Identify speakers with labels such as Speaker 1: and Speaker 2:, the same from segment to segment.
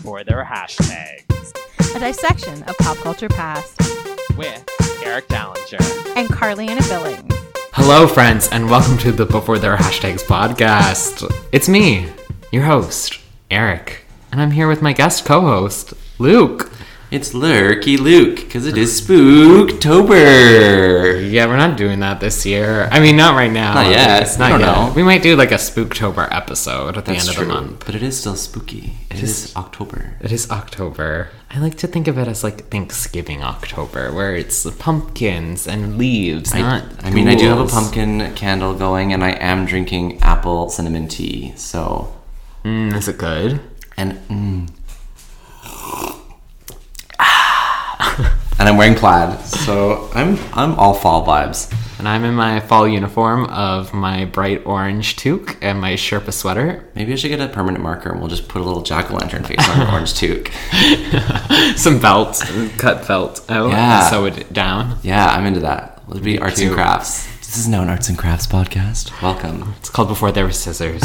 Speaker 1: Before There Were Hashtags,
Speaker 2: a dissection of pop culture past,
Speaker 1: with Eric Dallinger
Speaker 2: and Carly-Anna Billings.
Speaker 3: Hello, friends, and welcome to the Before There Were Hashtags podcast. It's me, your host, Eric, and I'm here with my guest co-host, Luke.
Speaker 4: It's Lurky Luke, because it is Spooktober.
Speaker 3: Yeah, we're not doing that this year. I mean, not right now.
Speaker 4: Not yet.
Speaker 3: It's not
Speaker 4: I don't
Speaker 3: yet.
Speaker 4: know.
Speaker 3: We might do like a Spooktober episode at the
Speaker 4: That's
Speaker 3: end
Speaker 4: true,
Speaker 3: of the month.
Speaker 4: but it is still spooky. It is October.
Speaker 3: It is October. I like to think of it as like Thanksgiving October, where it's pumpkins and leaves,
Speaker 4: I do have a pumpkin candle going, and I am drinking apple cinnamon tea. So,
Speaker 3: Is it good?
Speaker 4: and and I'm wearing plaid, so I'm all fall vibes.
Speaker 3: And I'm in my fall uniform of my bright orange toque and my Sherpa sweater.
Speaker 4: Maybe I should get a permanent marker, and we'll just put a little jack-o'-lantern face on your orange toque.
Speaker 3: Some felt, cut felt out,
Speaker 4: Yeah.
Speaker 3: and sew it down.
Speaker 4: Yeah, I'm into that. It'll be arts and
Speaker 3: too.
Speaker 4: crafts. This is now an arts and crafts podcast. Welcome.
Speaker 3: It's called Before There Were Scissors.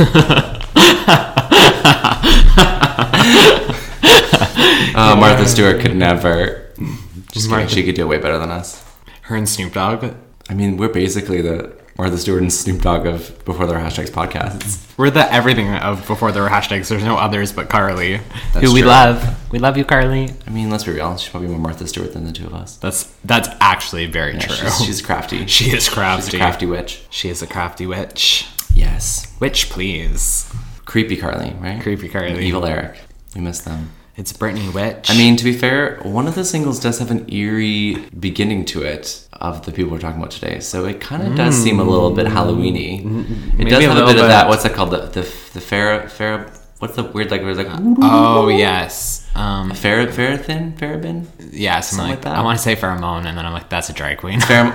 Speaker 4: Martha Stewart could never. Just kidding.
Speaker 3: Martha-
Speaker 4: She could do it way better than us.
Speaker 3: Her and Snoop Dogg.
Speaker 4: I mean, we're basically the Martha Stewart and Snoop Dogg of Before There Were Hashtags podcasts.
Speaker 3: We're the everything of Before There Were Hashtags. There's no others but Carly,
Speaker 4: That's
Speaker 3: who we
Speaker 4: true.
Speaker 3: love. We love you, Carly.
Speaker 4: I mean, let's be real. She's probably more Martha Stewart than the two of us.
Speaker 3: That's actually very
Speaker 4: Yeah,
Speaker 3: true.
Speaker 4: she's crafty.
Speaker 3: She is crafty.
Speaker 4: She's a crafty witch.
Speaker 3: She is a crafty witch.
Speaker 4: Yes.
Speaker 3: Witch, please.
Speaker 4: Creepy Carly, right?
Speaker 3: Creepy Carly.
Speaker 4: And Evil Eric. We miss them.
Speaker 3: It's Brittany Witch.
Speaker 4: I mean, to be fair, one of the singles does have an eerie beginning to it of the people we're talking about today. So it kind of does seem a little bit Halloween-y. It
Speaker 3: Maybe
Speaker 4: does
Speaker 3: a
Speaker 4: have a
Speaker 3: little
Speaker 4: bit of
Speaker 3: bit.
Speaker 4: that. What's that called? The Farah. What's the weird like? Where it's like
Speaker 3: oh yes.
Speaker 4: Farabin?
Speaker 3: Yeah, something
Speaker 4: Something
Speaker 3: like
Speaker 4: like
Speaker 3: that.
Speaker 4: that.
Speaker 3: I want to say pheromone, and then I'm like, that's a drag queen.
Speaker 4: Yeah,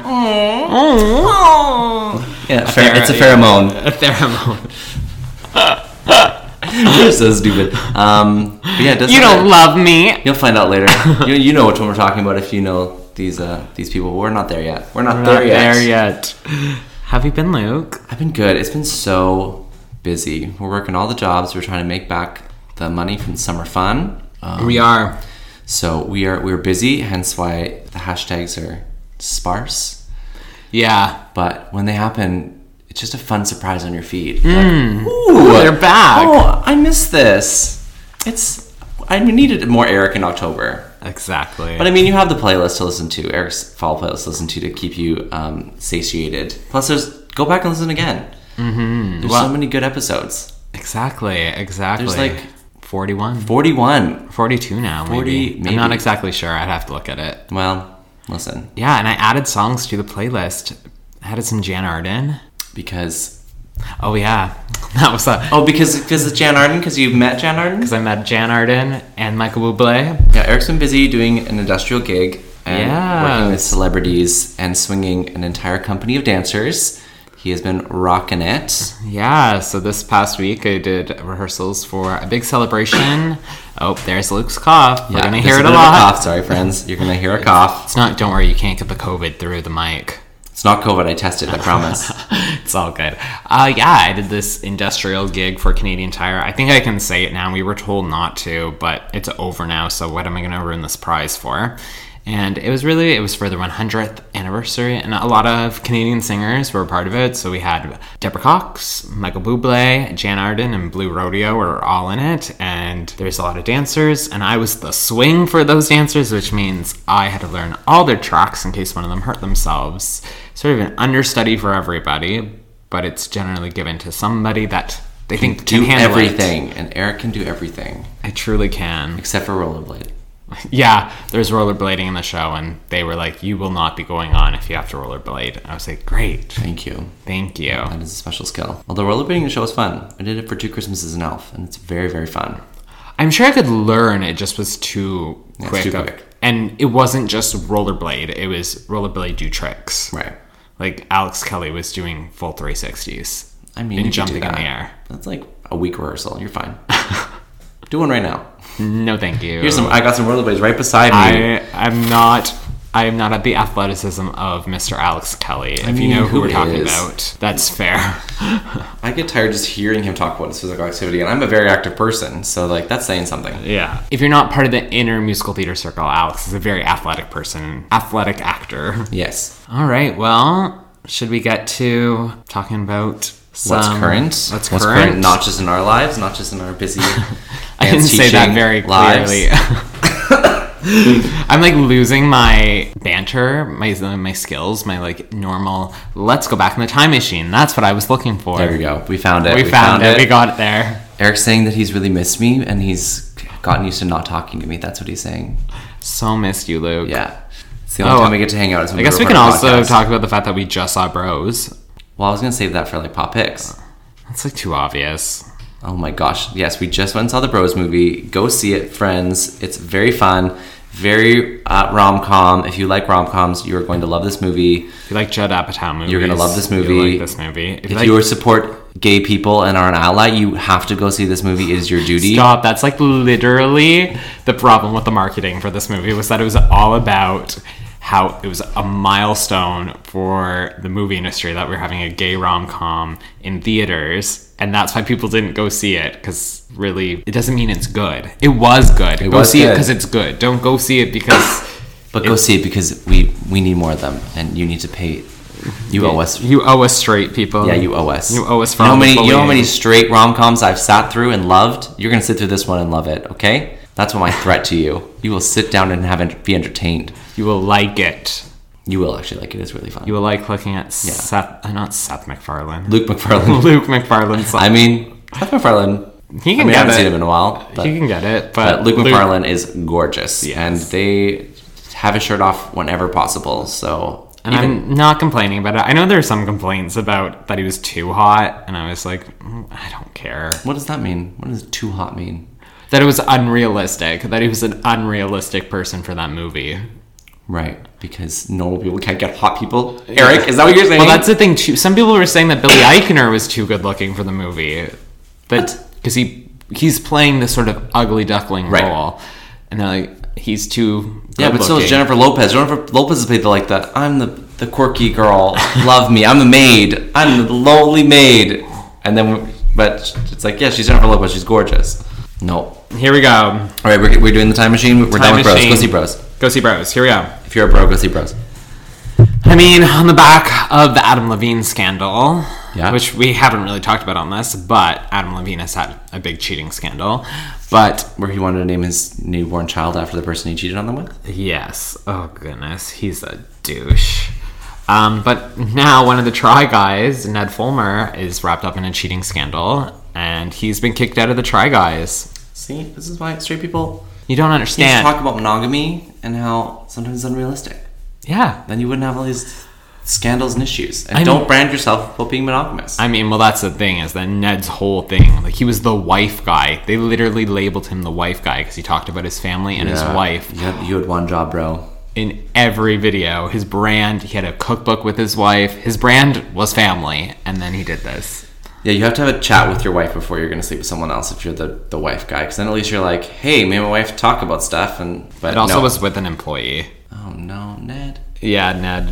Speaker 4: it's a pheromone.
Speaker 3: A pheromone.
Speaker 4: You're so stupid. But yeah, it does
Speaker 3: You
Speaker 4: have
Speaker 3: don't
Speaker 4: a-
Speaker 3: love me.
Speaker 4: You'll find out later. you know which one we're talking about if you know these people. We're not there yet. We're not there yet.
Speaker 3: Have you been, Luke?
Speaker 4: I've been good. It's been so busy. We're working all the jobs. We're trying to make back the money from summer fun.
Speaker 3: We are.
Speaker 4: So we're busy. Hence why the hashtags are sparse.
Speaker 3: Yeah.
Speaker 4: But when they happen, it's just a fun surprise on your feed.
Speaker 3: They're back.
Speaker 4: Oh, I missed this. I needed more Eric in October.
Speaker 3: Exactly.
Speaker 4: But I mean, you have the playlist to listen to, Eric's fall playlist to listen to keep you satiated. Plus, go back and listen again. Mm-hmm. There's so many good episodes.
Speaker 3: Exactly.
Speaker 4: There's like
Speaker 3: 41.
Speaker 4: 41.
Speaker 3: 42 now,
Speaker 4: 40,
Speaker 3: maybe.
Speaker 4: maybe.
Speaker 3: I'm not exactly sure. I'd have to look at it.
Speaker 4: Well, listen,
Speaker 3: Yeah, and I added songs to the playlist. I added some Jan Arden.
Speaker 4: because
Speaker 3: Oh, yeah. That was
Speaker 4: because it's Jan Arden, because you met Jan Arden.
Speaker 3: because I met Jan Arden and Michael Bublé.
Speaker 4: Yeah, Eric's been busy doing an industrial gig and working with
Speaker 3: Yes.
Speaker 4: celebrities and swinging an entire company of dancers. He has been rocking it.
Speaker 3: Yeah, so this past week I did rehearsals for a big celebration. Oh, there's Luke's cough. We're gonna hear it a
Speaker 4: bit of
Speaker 3: lot.
Speaker 4: cough. Sorry, friends. You're gonna hear a cough.
Speaker 3: It's not, don't worry, you can't get the COVID through the mic.
Speaker 4: It's not COVID. I tested. I promise.
Speaker 3: It's all good. Yeah, I did this industrial gig for Canadian Tire. I think I can say it now. We were told not to, but it's over now, so what am I going to ruin this prize for? And it was for the 100th anniversary, and a lot of Canadian singers were a part of it. So we had Deborah Cox, Michael Bublé, Jan Arden, and Blue Rodeo were all in it, and there's a lot of dancers, and I was the swing for those dancers, which means I had to learn all their tracks in case one of them hurt themselves. Sort of an understudy for everybody, but it's generally given to somebody that they think can
Speaker 4: do
Speaker 3: handle
Speaker 4: everything, and Eric can do everything
Speaker 3: it. I truly can.
Speaker 4: except for rollerblade.
Speaker 3: Yeah, there's rollerblading in the show, and they were like, you will not be going on if you have to rollerblade. And I was like, great.
Speaker 4: Thank you.
Speaker 3: Thank you.
Speaker 4: That is a special skill. Although rollerblading in the show is fun. I did it for 2 Christmases and Elf, and it's very, very fun.
Speaker 3: I'm sure I could learn, it just was too
Speaker 4: Yeah, it's
Speaker 3: quick.
Speaker 4: too quick.
Speaker 3: And it wasn't just rollerblade, it was rollerblade do tricks.
Speaker 4: Right.
Speaker 3: Like Alex Kelly was doing full 360s.
Speaker 4: I mean,
Speaker 3: and
Speaker 4: you could do
Speaker 3: jumping in
Speaker 4: that.
Speaker 3: the air.
Speaker 4: That's like a week rehearsal. You're fine. Do one right now.
Speaker 3: No, thank you.
Speaker 4: I got some rollerblades right beside me.
Speaker 3: I'm not I am not at the athleticism of Mr. Alex Kelly. If you
Speaker 4: mean,
Speaker 3: know who we're
Speaker 4: who
Speaker 3: talking
Speaker 4: is?
Speaker 3: about, that's fair.
Speaker 4: I get tired just hearing him talk about his physical activity, and I'm a very active person, so like that's saying something.
Speaker 3: Yeah. If you're not part of the inner musical theater circle, Alex is a very athletic person, athletic actor.
Speaker 4: Yes.
Speaker 3: All right, well, should we get to talking about
Speaker 4: What's current?
Speaker 3: What's current?
Speaker 4: Not just in our lives, not just in our busy.
Speaker 3: I didn't say that very clearly. I'm like losing my banter, my skills, my like normal. Let's go back in the time machine. That's what I was looking for.
Speaker 4: There we go. We found it.
Speaker 3: We found it. We got it there.
Speaker 4: Eric's saying that he's really missed me and he's gotten used to not talking to me. That's what he's saying.
Speaker 3: So missed you, Luke.
Speaker 4: Yeah. It's the only time we get to hang out. Is when
Speaker 3: I guess we can also talk about the fact that we just saw Bros.
Speaker 4: Well, I was going to save that for like pop picks.
Speaker 3: That's like too obvious.
Speaker 4: Oh my gosh. Yes, we just went and saw the Bros movie. Go see it, friends. It's very fun. Very rom-com. If you like rom-coms, you're going to love this movie.
Speaker 3: If you like Judd Apatow movies,
Speaker 4: you're going to love this movie.
Speaker 3: You'll like this movie.
Speaker 4: If you support gay people and are an ally, you have to go see this movie. It is your duty.
Speaker 3: Stop. That's like literally the problem with the marketing for this movie was that it was all about how it was a milestone for the movie industry that we're having a gay rom-com in theaters, and that's why people didn't go see it, because really it doesn't mean it's good. It was good. Go see it because it's good. Don't go see it because
Speaker 4: but go see it because we need more of them, and you need to pay. You owe us.
Speaker 3: You owe us, straight people.
Speaker 4: Yeah, you owe us.
Speaker 3: You owe us for
Speaker 4: you know how many straight rom-coms I've sat through and loved? You're gonna sit through this one and love it, okay? That's my threat to you. You will sit down and be entertained.
Speaker 3: You will like it.
Speaker 4: You will actually like it. It's really fun.
Speaker 3: You will like looking at not Seth MacFarlane.
Speaker 4: Luke McFarlane.
Speaker 3: Luke McFarlane's
Speaker 4: I mean, Seth MacFarlane.
Speaker 3: He can
Speaker 4: I
Speaker 3: get
Speaker 4: haven't
Speaker 3: it.
Speaker 4: seen him in a while. But,
Speaker 3: he can get it.
Speaker 4: But Luke McFarlane is gorgeous.
Speaker 3: Yes.
Speaker 4: And they have his shirt off whenever possible. So
Speaker 3: And I'm not complaining about it. I know there's some complaints about that he was too hot, and I was like, I don't care.
Speaker 4: What does that mean? What does too hot mean?
Speaker 3: That it was unrealistic. That he was an unrealistic person for that movie.
Speaker 4: Right, because normal people can't get hot people. Eric, is that what you're saying?
Speaker 3: Well, that's the thing too. Some people were saying that Billy Eichner was too good looking for the movie, but because he's playing this sort of ugly duckling role, and they're like, he's too good
Speaker 4: but so
Speaker 3: looking.
Speaker 4: is Jennifer Lopez. Jennifer Lopez is played the I'm the quirky girl. Love me. I'm the maid. I'm the lonely maid. And then, but it's like, yeah, she's Jennifer Lopez. She's gorgeous. No.
Speaker 3: Here we go.
Speaker 4: All right, we're doing the time machine. We're done with Bros. Go see Bros.
Speaker 3: Go see Bros. Here we go.
Speaker 4: If you're a bro, go see Bros.
Speaker 3: I mean, on the back of the Adam Levine scandal,
Speaker 4: Yeah.
Speaker 3: which we haven't really talked about on this, but Adam Levine has had a big cheating scandal. But
Speaker 4: Where he wanted to name his newborn child after the person he cheated on them with?
Speaker 3: yes, oh goodness, he's a douche. But now one of the Try Guys, Ned Fulmer, is wrapped up in a cheating scandal, and he's been kicked out of the Try Guys.
Speaker 4: See, this is why straight people
Speaker 3: You don't
Speaker 4: need to
Speaker 3: understand.
Speaker 4: talk about monogamy and how sometimes it's unrealistic.
Speaker 3: Yeah.
Speaker 4: Then you wouldn't have all these scandals and issues. And
Speaker 3: I
Speaker 4: don't
Speaker 3: mean-
Speaker 4: brand yourself about being monogamous.
Speaker 3: I mean, well, that's the thing, is that Ned's whole thing, like, he was the wife guy. They literally labeled him the wife guy because he talked about his family and his wife.
Speaker 4: You had one job, bro.
Speaker 3: In every video, his brand, he had a cookbook with his wife. His brand was family, and then he did this.
Speaker 4: Yeah, you have to have a chat with your wife before you're going to sleep with someone else if you're the wife guy. Because then at least you're like, hey, me and my wife talk about stuff. But
Speaker 3: It also
Speaker 4: no.
Speaker 3: was with an employee.
Speaker 4: Oh, no, Ned.
Speaker 3: Yeah,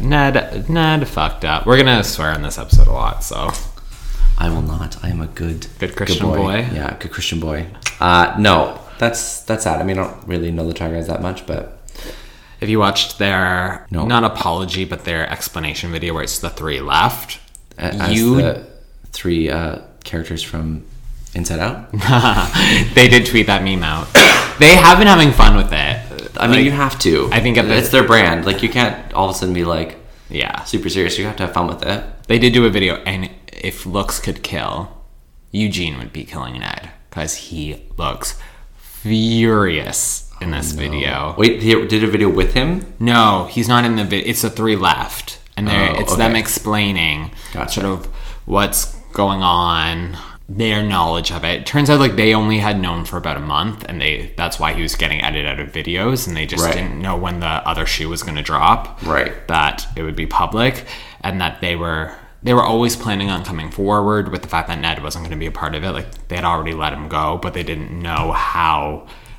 Speaker 3: Ned fucked up. We're gonna swear in this episode a lot, so.
Speaker 4: I will not. I am a good
Speaker 3: Christian boy.
Speaker 4: Yeah, good Christian boy. No, that's sad. I mean, I don't really know the Try Guys that much, but
Speaker 3: If you watched their,
Speaker 4: No.
Speaker 3: not apology, but their explanation video where it's the three left,
Speaker 4: as the three characters from Inside Out.
Speaker 3: they did tweet that meme out. They have been having fun with it.
Speaker 4: I mean, you have to.
Speaker 3: I think
Speaker 4: it's their brand. Like, you can't all of a sudden be like
Speaker 3: yeah.
Speaker 4: super serious. You have to have fun with it.
Speaker 3: They did do a video, and if looks could kill, Eugene would be killing Ned, because he looks furious in this video.
Speaker 4: Wait, they did a video with him?
Speaker 3: No, he's not in the video. It's the three left, and it's them explaining
Speaker 4: Gotcha.
Speaker 3: sort of what's going on, their knowledge of it. Turns out, like, they only had known for about a month, and that's why he was getting edited out of videos, and they just didn't know when the other shoe was going to drop.
Speaker 4: Right.
Speaker 3: That it would be public, and that they were always planning on coming forward with the fact that Ned wasn't going to be a part of it. Like, they had already let him go, but they didn't know how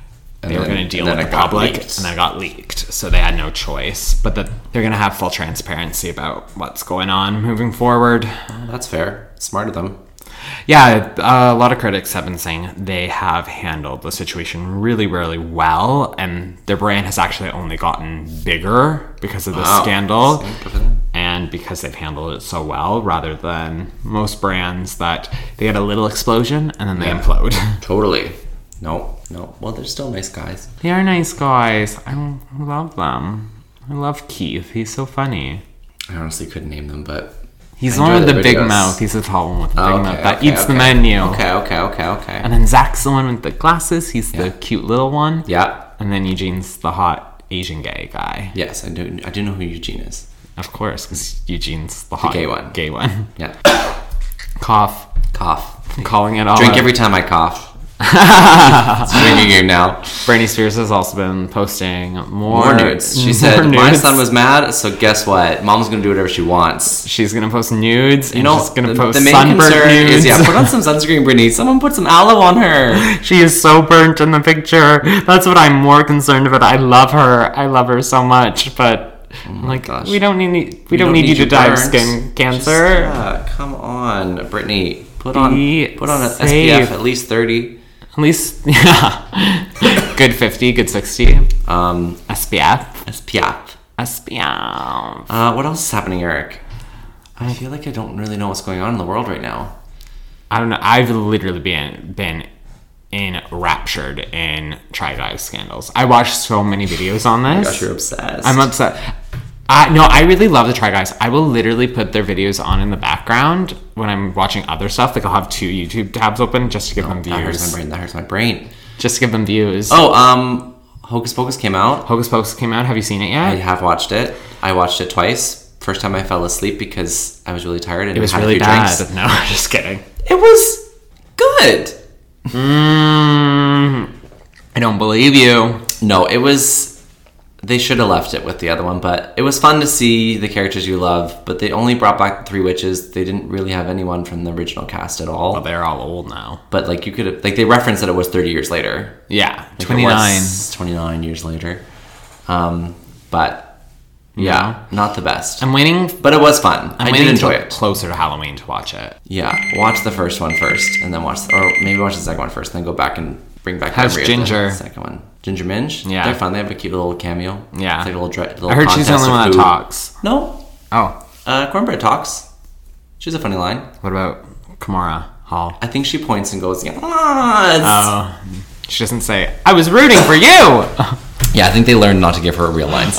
Speaker 3: they were going to deal
Speaker 4: and
Speaker 3: with
Speaker 4: then
Speaker 3: the
Speaker 4: it got
Speaker 3: public,
Speaker 4: leaked.
Speaker 3: and that got leaked. So they had no choice. But that they're going to have full transparency about what's going on moving forward.
Speaker 4: Oh, that's fair. Smart of them.
Speaker 3: Yeah, a lot of critics have been saying they have handled the situation really, really well, and their brand has actually only gotten bigger because of this scandal,
Speaker 4: Good for them.
Speaker 3: and because they've handled it so well, rather than most brands that they get a little explosion and then they implode.
Speaker 4: Totally. No. Well, they're still nice guys.
Speaker 3: They are nice guys. I love them. I love Keith. He's so funny.
Speaker 4: I honestly couldn't name them, but
Speaker 3: He's
Speaker 4: I
Speaker 3: the one
Speaker 4: enjoy
Speaker 3: with the
Speaker 4: their
Speaker 3: big
Speaker 4: videos.
Speaker 3: mouth. He's the tall one with the big
Speaker 4: Okay,
Speaker 3: mouth that
Speaker 4: okay,
Speaker 3: eats the
Speaker 4: okay.
Speaker 3: menu.
Speaker 4: Okay.
Speaker 3: And then Zach's the one with the glasses. He's the cute little one.
Speaker 4: Yeah.
Speaker 3: And then Eugene's the hot Asian gay guy.
Speaker 4: Yes, I do know who Eugene is.
Speaker 3: Of course, because Eugene's the hot
Speaker 4: gay one.
Speaker 3: Gay one.
Speaker 4: Yeah.
Speaker 3: Cough.
Speaker 4: Cough.
Speaker 3: I'm calling it all
Speaker 4: Drink
Speaker 3: out.
Speaker 4: every time I cough. It's a drinking game now.
Speaker 3: Britney Spears has also been posting
Speaker 4: More nudes. She said, my son was mad, so guess what? Mom's going to do whatever she wants.
Speaker 3: She's going to post nudes, and
Speaker 4: You know,
Speaker 3: she's going to
Speaker 4: the
Speaker 3: post
Speaker 4: main
Speaker 3: sunburnt
Speaker 4: concern
Speaker 3: nudes.
Speaker 4: is, put on some sunscreen, Brittany. Someone put some aloe on her.
Speaker 3: She is so burnt in the picture. That's what I'm more concerned about. I love her so much, but
Speaker 4: gosh.
Speaker 3: we don't need you to die of skin cancer.
Speaker 4: Come on, Brittany. Put on
Speaker 3: Be
Speaker 4: an
Speaker 3: safe.
Speaker 4: SPF at least 30.
Speaker 3: At least, yeah. Good 50, good 60. SPF. SPF.
Speaker 4: What else is happening, Eric? I feel like I don't really know what's going on in the world right now.
Speaker 3: I don't know. I've literally been enraptured in Try Guys scandals. I watched so many videos on this.
Speaker 4: Gosh, you're obsessed.
Speaker 3: I'm upset. I really love the Try Guys. I will literally put their videos on in the background when I'm watching other stuff. Like, I'll have 2 YouTube tabs open just to give them
Speaker 4: That hurts
Speaker 3: views.
Speaker 4: my brain. That hurts my brain.
Speaker 3: Just to give them views.
Speaker 4: Oh, Hocus Pocus came out.
Speaker 3: Hocus Pocus came out. Have you seen it
Speaker 4: I
Speaker 3: yet?
Speaker 4: have watched it. I watched it twice. First time I fell asleep because I was really tired and
Speaker 3: It was
Speaker 4: had
Speaker 3: really
Speaker 4: a few
Speaker 3: bad.
Speaker 4: drinks.
Speaker 3: No, just kidding.
Speaker 4: It was good.
Speaker 3: I don't believe you.
Speaker 4: No, it was. They should have left it with the other one, but it was fun to see the characters you love. But they only brought back the 3 witches. They didn't really have anyone from the original cast at all.
Speaker 3: Well, they're all old now.
Speaker 4: But like you could have, like they referenced that it was 30 years later.
Speaker 3: Yeah,
Speaker 4: Like, it
Speaker 3: 29.
Speaker 4: was 29 years later. But yeah, not the best.
Speaker 3: I'm waiting.
Speaker 4: But it was fun. I did enjoy it.
Speaker 3: Closer to Halloween to watch it.
Speaker 4: Yeah, watch the first one first, and then or maybe watch the second one first, and then go back and bring back.
Speaker 3: How's
Speaker 4: memory of
Speaker 3: Ginger?
Speaker 4: The second one, Ginger Minge.
Speaker 3: Yeah.
Speaker 4: They're fun. They have a cute little cameo.
Speaker 3: Yeah.
Speaker 4: It's like a little
Speaker 3: I heard she's the
Speaker 4: contest
Speaker 3: only
Speaker 4: of
Speaker 3: one that
Speaker 4: food.
Speaker 3: talks.
Speaker 4: No,
Speaker 3: Oh,
Speaker 4: Cornbread talks. She's a funny line.
Speaker 3: what about Kamara Hall?
Speaker 4: I think she points and goes, "Yeah."
Speaker 3: Oh, she doesn't say, I was rooting for you!
Speaker 4: Yeah, I think they learned not to give her real lines.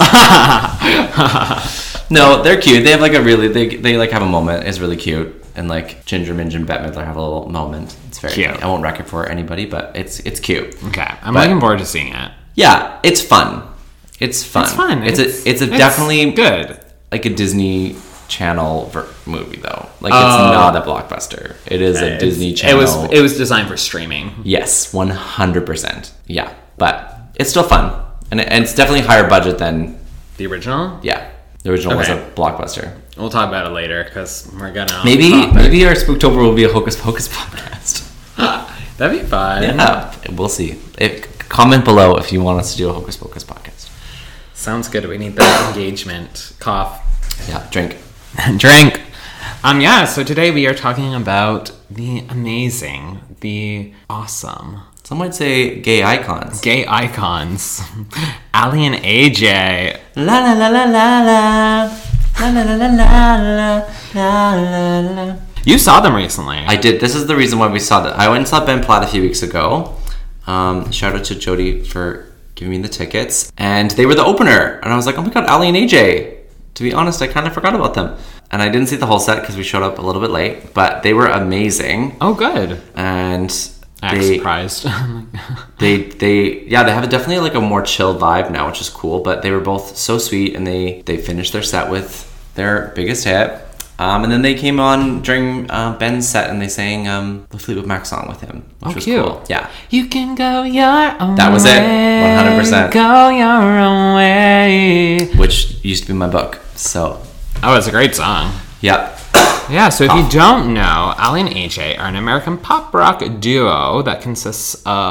Speaker 4: No, they're cute. They have like a really they like have a moment. It's really cute. And like Ginger Minge and Bette Midler have a little moment. It's very
Speaker 3: Cute.
Speaker 4: cute. I won't wreck it for anybody, but it's cute.
Speaker 3: Okay, I'm
Speaker 4: But-
Speaker 3: looking forward to seeing it.
Speaker 4: Yeah, it's fun. It's fun.
Speaker 3: It's fun.
Speaker 4: It's a definitely
Speaker 3: good.
Speaker 4: like a Disney Channel movie though. Like it's not a blockbuster. It is a Disney Channel.
Speaker 3: It was designed for streaming.
Speaker 4: Yes, 100%. Yeah, but it's still fun, and it's definitely higher budget than
Speaker 3: The original?
Speaker 4: the original was
Speaker 3: Okay.
Speaker 4: a blockbuster.
Speaker 3: We'll talk about it later because we're gonna.
Speaker 4: Maybe our Spooktober will be a Hocus Pocus podcast.
Speaker 3: That'd be fun.
Speaker 4: Yeah, we'll see. Comment below if you want us to do a Hocus Pocus podcast.
Speaker 3: Sounds good. We need that engagement. Cough.
Speaker 4: Yeah, drink.
Speaker 3: Drink. Yeah, so today we are talking about the amazing, the awesome,
Speaker 4: Some might say gay icons.
Speaker 3: gay icons. Ali and AJ.
Speaker 4: La la la la la la. La la la la la la la la.
Speaker 3: You saw them recently.
Speaker 4: I did. This is the reason why we saw that. I went and saw Ben Platt a few weeks ago. Shout out to Jody for giving me the tickets. And they were the opener. And I was like, oh my god, Ali and AJ. To be honest, I kind of forgot about them. And I didn't see the whole set because we showed up a little bit late. But they were amazing.
Speaker 3: Oh, good.
Speaker 4: And
Speaker 3: I'm surprised.
Speaker 4: they have definitely like a more chill vibe now, which is cool. But they were both so sweet, and they finished their set with their biggest hit. And then they came on during Ben's set, and they sang the Fleetwood Mac song with him, which was
Speaker 3: cute.
Speaker 4: cool. Yeah,
Speaker 3: You can go your own
Speaker 4: That was it.
Speaker 3: way.
Speaker 4: 100%.
Speaker 3: Go your own way.
Speaker 4: which used to be my book. So
Speaker 3: Oh, it's a great song.
Speaker 4: yeah,
Speaker 3: Yeah, so if you don't know, Ali and AJ are an American pop rock duo that consists of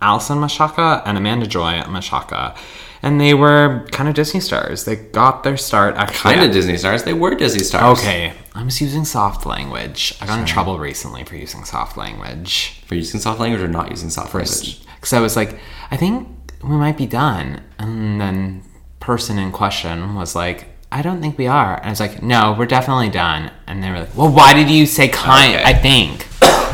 Speaker 3: Alison Mashaka and Amanda Joy Mashaka. And they were kind of Disney stars. They got their start actually.
Speaker 4: Kind of Disney stars. They were Disney stars.
Speaker 3: Okay, I was using soft language. I got in trouble recently for using soft language.
Speaker 4: For using soft language or not using soft language?
Speaker 3: Because I was like, I think we might be done. And then person in question was like, I don't think we are. And I was like, no, we're definitely done. And they were like, well, why did you say kind?
Speaker 4: Okay.
Speaker 3: I think.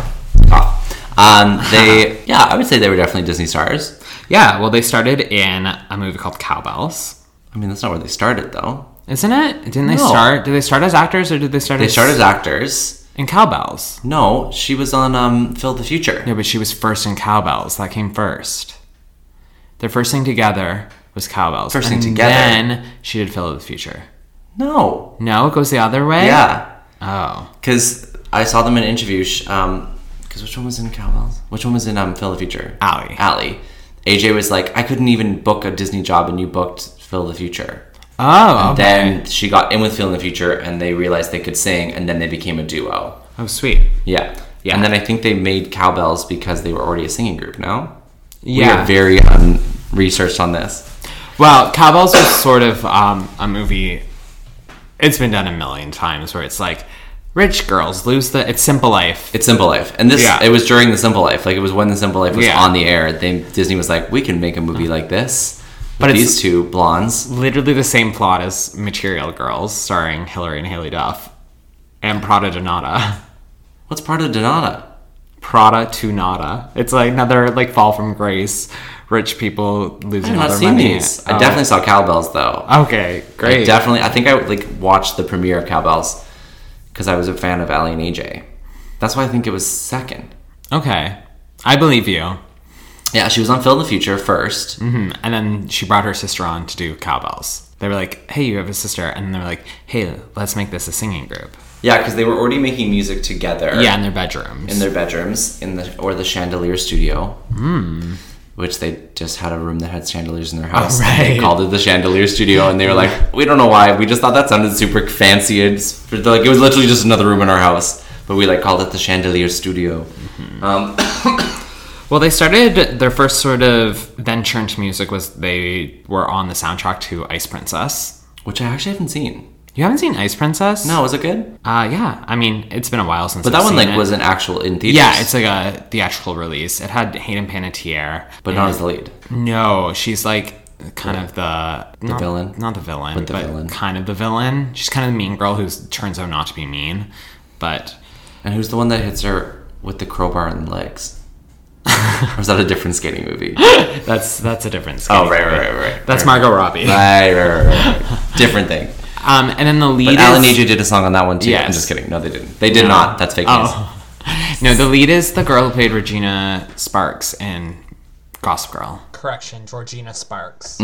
Speaker 4: I would say they were definitely Disney stars.
Speaker 3: Yeah, well, they started in a movie called Cowbells.
Speaker 4: I mean, that's not where they started, though.
Speaker 3: Isn't it? Didn't they
Speaker 4: No.
Speaker 3: start? Did they start as actors or did they start
Speaker 4: They
Speaker 3: as...
Speaker 4: started as actors.
Speaker 3: in Cowbells.
Speaker 4: No, she was on Phil the Future.
Speaker 3: No, but she was first in Cowbells. That came first. Their first thing together was Cowbells.
Speaker 4: First thing
Speaker 3: and
Speaker 4: together?
Speaker 3: then she did Phil of the Future.
Speaker 4: No.
Speaker 3: No, it goes the other way?
Speaker 4: Yeah.
Speaker 3: Oh.
Speaker 4: Because I saw them in an interview. Because which one was in Cowbells? Which one was in Phil the Future? Allie. AJ was like, I couldn't even book a Disney job and you booked Phil the Future.
Speaker 3: Oh,
Speaker 4: And
Speaker 3: okay.
Speaker 4: then she got in with Phil in the Future and they realized they could sing and then they became a duo.
Speaker 3: Oh, sweet.
Speaker 4: Yeah.
Speaker 3: Yeah.
Speaker 4: And then I think they made Cowbells because they were already a singing group, no? We
Speaker 3: Yeah.
Speaker 4: are very researched on this.
Speaker 3: Well, Cowbells was sort of a movie... It's been done a million times where it's like, rich girls lose the... It's Simple Life.
Speaker 4: It's Simple Life. And this,
Speaker 3: Yeah.
Speaker 4: it was during the Simple Life. Like, it was when the Simple Life was
Speaker 3: Yeah.
Speaker 4: on the air. Disney was like, we can make a movie like this.
Speaker 3: But
Speaker 4: But
Speaker 3: it's-
Speaker 4: these two blondes.
Speaker 3: Literally the same plot as Material Girls, starring Hilary and Haley Duff. And Prada to Nada.
Speaker 4: What's part of Donata?
Speaker 3: Prada to Nada. It's like another like fall from grace. Rich people losing
Speaker 4: I've
Speaker 3: all
Speaker 4: not
Speaker 3: their
Speaker 4: seen
Speaker 3: money.
Speaker 4: these. I definitely saw Cowbells, though.
Speaker 3: Okay, great.
Speaker 4: I think I like watched the premiere of Cowbells because I was a fan of Allie and AJ. That's why I think it was second.
Speaker 3: Okay, I believe you.
Speaker 4: Yeah, she was on Phil in the Future first.
Speaker 3: And then she brought her sister on to do Cowbells. They were like, "Hey, you have a sister," and they were like, "Hey, let's make this a singing group."
Speaker 4: Yeah, because they were already making music together.
Speaker 3: Yeah, in their bedrooms.
Speaker 4: In their bedrooms, or the Chandelier Studio. Which they just had a room that had chandeliers in their house. And they
Speaker 3: right.
Speaker 4: called it the Chandelier Studio, and they were like, we don't know why. We just thought that sounded super fancy. It was literally just another room in our house, but we like called it the Chandelier Studio.
Speaker 3: Well, they started their first sort of venture into music was they were on the soundtrack to Ice Princess.
Speaker 4: Which I actually haven't seen.
Speaker 3: You haven't seen Ice Princess?
Speaker 4: No, was it good?
Speaker 3: Yeah. I mean, it's been a while since
Speaker 4: But
Speaker 3: I've
Speaker 4: that one
Speaker 3: seen
Speaker 4: like
Speaker 3: it.
Speaker 4: was an actual in theaters.
Speaker 3: Yeah, it's like a theatrical release. It had Hayden Panettiere.
Speaker 4: but not as the lead.
Speaker 3: No, she's like kind of the
Speaker 4: villain?
Speaker 3: Not the villain,
Speaker 4: But the villain.
Speaker 3: kind of the villain. She's kind of the mean girl who turns out not to be mean. But
Speaker 4: And who's the one that hits her with the crowbar in the legs? Or is that a different skating movie?
Speaker 3: that's a different
Speaker 4: Oh,
Speaker 3: skating movie.
Speaker 4: right.
Speaker 3: That's Margot Robbie.
Speaker 4: Right. Different thing.
Speaker 3: And then the lead
Speaker 4: But Alan
Speaker 3: is...
Speaker 4: AJ did a song on that one too.
Speaker 3: Yes.
Speaker 4: I'm just kidding. No, they didn't. They did
Speaker 3: No.
Speaker 4: not. That's fake news.
Speaker 3: Oh. No, the lead is the girl who played Regina Sparks in Gossip Girl.
Speaker 1: Correction, Georgina Sparks.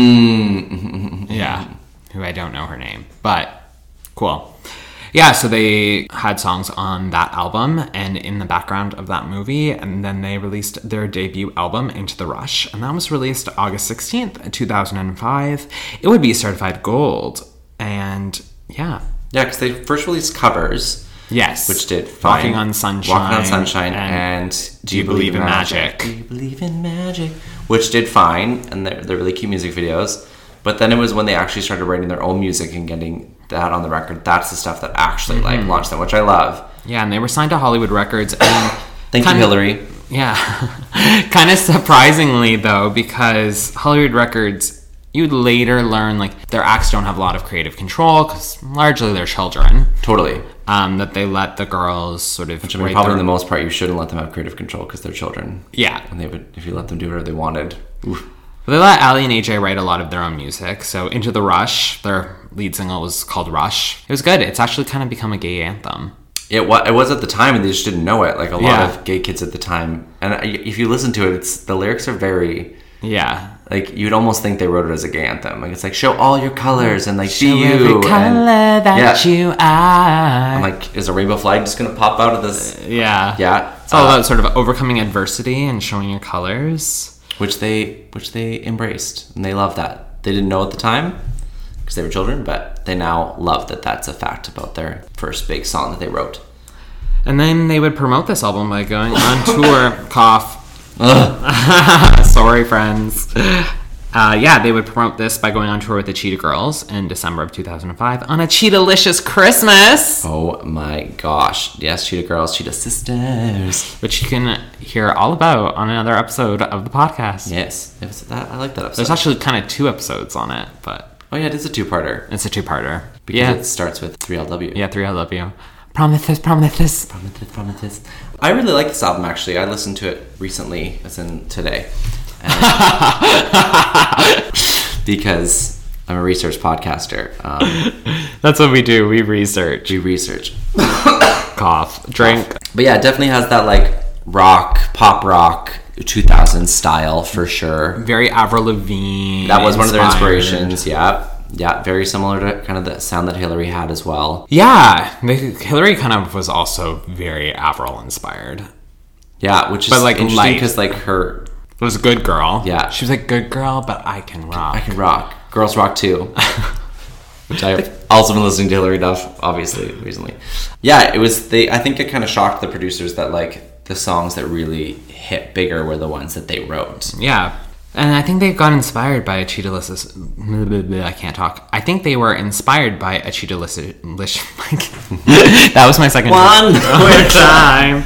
Speaker 3: Yeah, who I don't know her name, but cool. Yeah, so they had songs on that album and in the background of that movie, and then they released their debut album, Into the Rush, and that was released August 16th, 2005. It would be certified gold, and yeah.
Speaker 4: Yeah, because they first released covers,
Speaker 3: Yes.
Speaker 4: which did fine.
Speaker 3: Walking on Sunshine.
Speaker 4: Walking on Sunshine and
Speaker 3: Do You Believe in Magic?
Speaker 4: Do you believe in magic? Which did fine, and they're really cute music videos. But then it was when they actually started writing their own music and getting that on the record. That's the stuff that actually like launched them, which I love.
Speaker 3: Yeah, and they were signed to Hollywood Records. And
Speaker 4: Thank you, Hillary.
Speaker 3: Yeah. Kind of surprisingly, though, because Hollywood Records, you'd later learn, like, their acts don't have a lot of creative control, because largely they're children.
Speaker 4: Totally.
Speaker 3: That they let the girls sort of...
Speaker 4: Which I mean,
Speaker 3: write
Speaker 4: probably
Speaker 3: their-
Speaker 4: in the most part, you shouldn't let them have creative control because they're children.
Speaker 3: Yeah.
Speaker 4: And if you let them do whatever they wanted. Oof.
Speaker 3: But they let Allie and AJ write a lot of their own music. So Into the Rush, their lead single was called Rush. It was good. It's actually kind of become a gay anthem.
Speaker 4: It was at the time, and they just didn't know it. Like a lot
Speaker 3: Yeah.
Speaker 4: of gay kids at the time. And if you listen to it, the lyrics are very...
Speaker 3: Yeah.
Speaker 4: Like, you'd almost think they wrote it as a gay anthem. Like, it's like, show all your colors and, like,
Speaker 3: Show
Speaker 4: be you.
Speaker 3: every color
Speaker 4: and,
Speaker 3: that you are.
Speaker 4: I'm like, is a rainbow flag just going to pop out of this?
Speaker 3: Yeah.
Speaker 4: Yeah.
Speaker 3: It's all about sort of overcoming adversity and showing your colors.
Speaker 4: Which they embraced. And they loved that. They didn't know at the time because they were children, but they now love that that's a fact about their first big song that they wrote.
Speaker 3: And then they would promote this album by going on tour, cough, Sorry, friends. Yeah, they would promote this by going on tour with the Cheetah Girls in December of 2005 on a Cheetah-licious Christmas.
Speaker 4: Oh my gosh. Yes, Cheetah Girls, Cheetah Sisters.
Speaker 3: Which you can hear all about on another episode of the podcast.
Speaker 4: Yes. I like that episode.
Speaker 3: There's actually kind of 2 episodes on it, but...
Speaker 4: Oh yeah, it is a 2-parter.
Speaker 3: It's a 2-parter.
Speaker 4: Because it starts with 3LW.
Speaker 3: Yeah, 3LW. Prometheus, Prometheus.
Speaker 4: Prometheus. I really like this album, actually. I listened to it recently, as in today. Because I'm a research podcaster.
Speaker 3: That's what we do. We research. Cough. Drink.
Speaker 4: But yeah, it definitely has that like pop rock 2000s style for sure.
Speaker 3: Very Avril Lavigne.
Speaker 4: That was one of their inspirations. Yeah, very similar to kind of the sound that Hillary had as well.
Speaker 3: Yeah, Hillary kind of was also very Avril inspired.
Speaker 4: Yeah, which is
Speaker 3: like
Speaker 4: interesting because like her
Speaker 3: was a good girl.
Speaker 4: Yeah,
Speaker 3: she was like good girl, but I can rock.
Speaker 4: I can rock. Girls rock too. Which I've also been listening to Hillary Duff, obviously, recently. Yeah, it was. I think it kind of shocked the producers that like the songs that really hit bigger were the ones that they wrote.
Speaker 3: Yeah. And I think they got inspired by a Cheetah-licious... I can't talk. I think they were inspired by a Cheetah-licious... That was my second...
Speaker 4: One more time.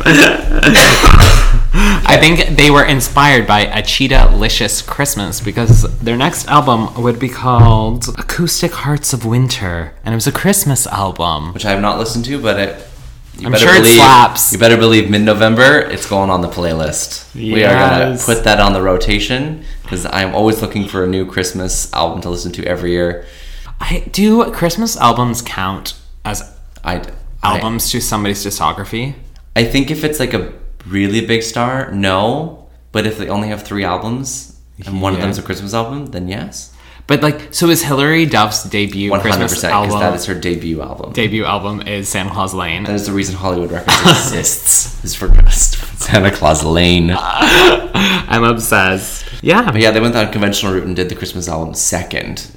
Speaker 3: I think they were inspired by a Cheetah-licious Christmas because their next album would be called Acoustic Hearts of Winter. And it was a Christmas album.
Speaker 4: Which I have not listened to, but
Speaker 3: I'm sure it slaps.
Speaker 4: You better believe mid-November, it's going on the playlist.
Speaker 3: Yes.
Speaker 4: We are going to put that on the rotation because I'm always looking for a new Christmas album to listen to every year.
Speaker 3: Do Christmas albums count as albums to somebody's discography?
Speaker 4: I think if it's like a really big star, no. But if they only have 3 albums and one of them is a Christmas album, then yes.
Speaker 3: But like, so is Hillary Duff's debut
Speaker 4: 100%,
Speaker 3: Christmas album?
Speaker 4: because that is her debut album.
Speaker 3: Debut album is Santa Claus Lane.
Speaker 4: That is the reason Hollywood Records exists. Is for Santa Claus Lane.
Speaker 3: I'm obsessed. Yeah.
Speaker 4: But yeah, they went that conventional route and did the Christmas album second.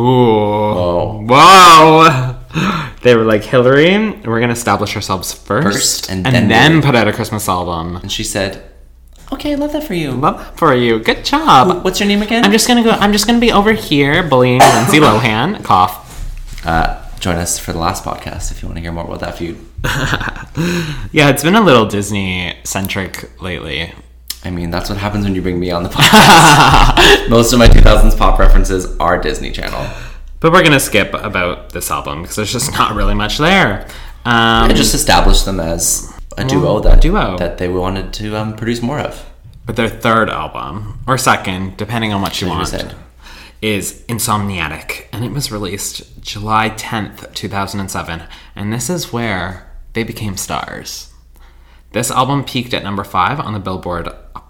Speaker 3: Ooh. Whoa. They were like, Hillary, we're going to establish ourselves first and then put out a Christmas album.
Speaker 4: And she said, okay, love that for you.
Speaker 3: Love that for you. Good job.
Speaker 4: What's your name again?
Speaker 3: I'm just gonna be over here bullying Lindsay Lohan. Cough.
Speaker 4: Join us for the last podcast if you want to hear more about that feud.
Speaker 3: Yeah, it's been a little Disney-centric lately.
Speaker 4: I mean, that's what happens when you bring me on the podcast. Most of my 2000s pop references are Disney Channel.
Speaker 3: But we're gonna skip about this album because there's just not really much there.
Speaker 4: I just established them as a duo that they wanted to produce more of.
Speaker 3: But their third album, or second, depending on what you want, is Insomniatic. And it was released July 10th, 2007. And this is where they became stars. This album peaked at number 5 on the Billboard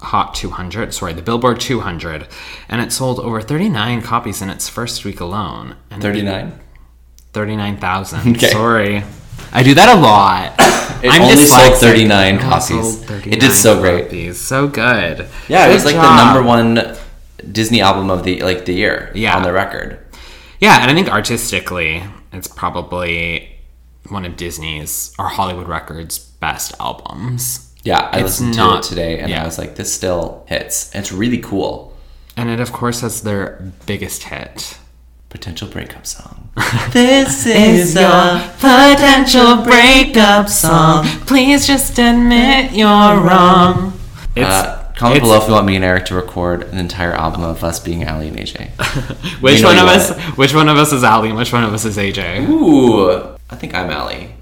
Speaker 3: the Billboard 200. And it sold over 39 copies in its first week alone.
Speaker 4: 39?
Speaker 3: 39,000. Okay. Sorry. I do that a lot.
Speaker 4: It only sold 39 copies. It did so great.
Speaker 3: Copies. So good.
Speaker 4: Yeah, it was like the number 1 Disney album of the year on the record.
Speaker 3: Yeah, and I think artistically, it's probably one of Disney's or Hollywood Records' best albums.
Speaker 4: Yeah, I listened to it today and I was like, this still hits. It's really cool.
Speaker 3: And it, of course, has their biggest hit.
Speaker 4: Potential breakup song. This is your potential breakup song.
Speaker 3: Please just admit you're wrong.
Speaker 4: Comment below if you want me and Eric to record an entire album of us being Ali and AJ.
Speaker 3: Which one of us is Ali and which one of us is AJ?
Speaker 4: Ooh, I think I'm Ali.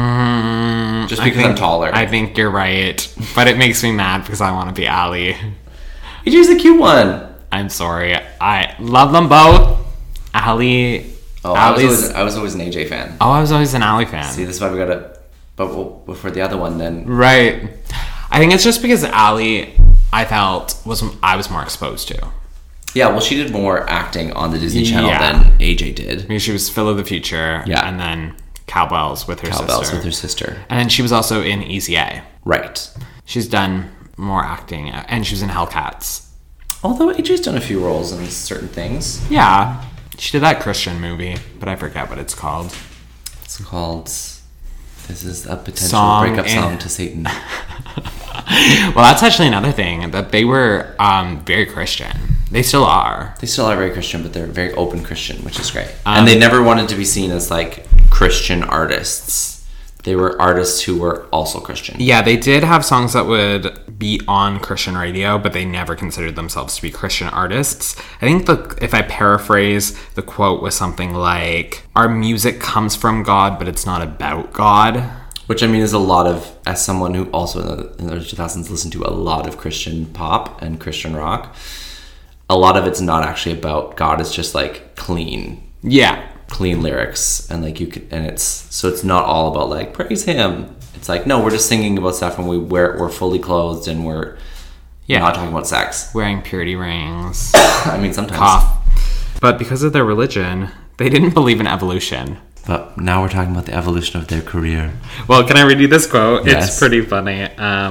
Speaker 4: Just because I'm taller.
Speaker 3: I think you're right. But it makes me mad because I want to be Ali.
Speaker 4: AJ's the cute one.
Speaker 3: I'm sorry. I love them both. Ali.
Speaker 4: Oh, I was always an AJ fan.
Speaker 3: Oh, I was always an Ali fan.
Speaker 4: See, this is why we gotta. But before the other one, then.
Speaker 3: Right. I think it's just because Ali, I felt I was more exposed to.
Speaker 4: Yeah, well, she did more acting on the Disney Channel than AJ did.
Speaker 3: I mean, she was Phil of the Future.
Speaker 4: Yeah.
Speaker 3: And then Cowbells with her sister. And then she was also in Easy A.
Speaker 4: Right.
Speaker 3: She's done more acting, and she was in Hellcats.
Speaker 4: Although AJ's done a few roles in certain things.
Speaker 3: Yeah. She did that Christian movie, but I forget what it's called.
Speaker 4: It's called... This is a potential breakup song to Satan.
Speaker 3: Well, that's actually another thing, that they were very Christian. They still are.
Speaker 4: They still are very Christian, but they're very open Christian, which is great. And they never wanted to be seen as like Christian artists. They were artists who were also Christian.
Speaker 3: Yeah, they did have songs that would be on Christian radio, but they never considered themselves to be Christian artists. I think if I paraphrase, the quote was something like, "Our music comes from God, but it's not about God."
Speaker 4: Which, I mean, is a lot of, as someone who also in the 2000s listened to a lot of Christian pop and Christian rock, a lot of it's not actually about God. It's just like clean lyrics, and like you could, and it's not all about like praise him. It's like, no, we're just singing about stuff, and we're fully clothed, and we're not talking about sex,
Speaker 3: wearing purity rings.
Speaker 4: I mean, sometimes.
Speaker 3: Cough. But because of their religion, they didn't believe in evolution.
Speaker 4: But now we're talking about the evolution of their career.
Speaker 3: Well, can I read you this quote?
Speaker 4: Yes.
Speaker 3: It's pretty funny.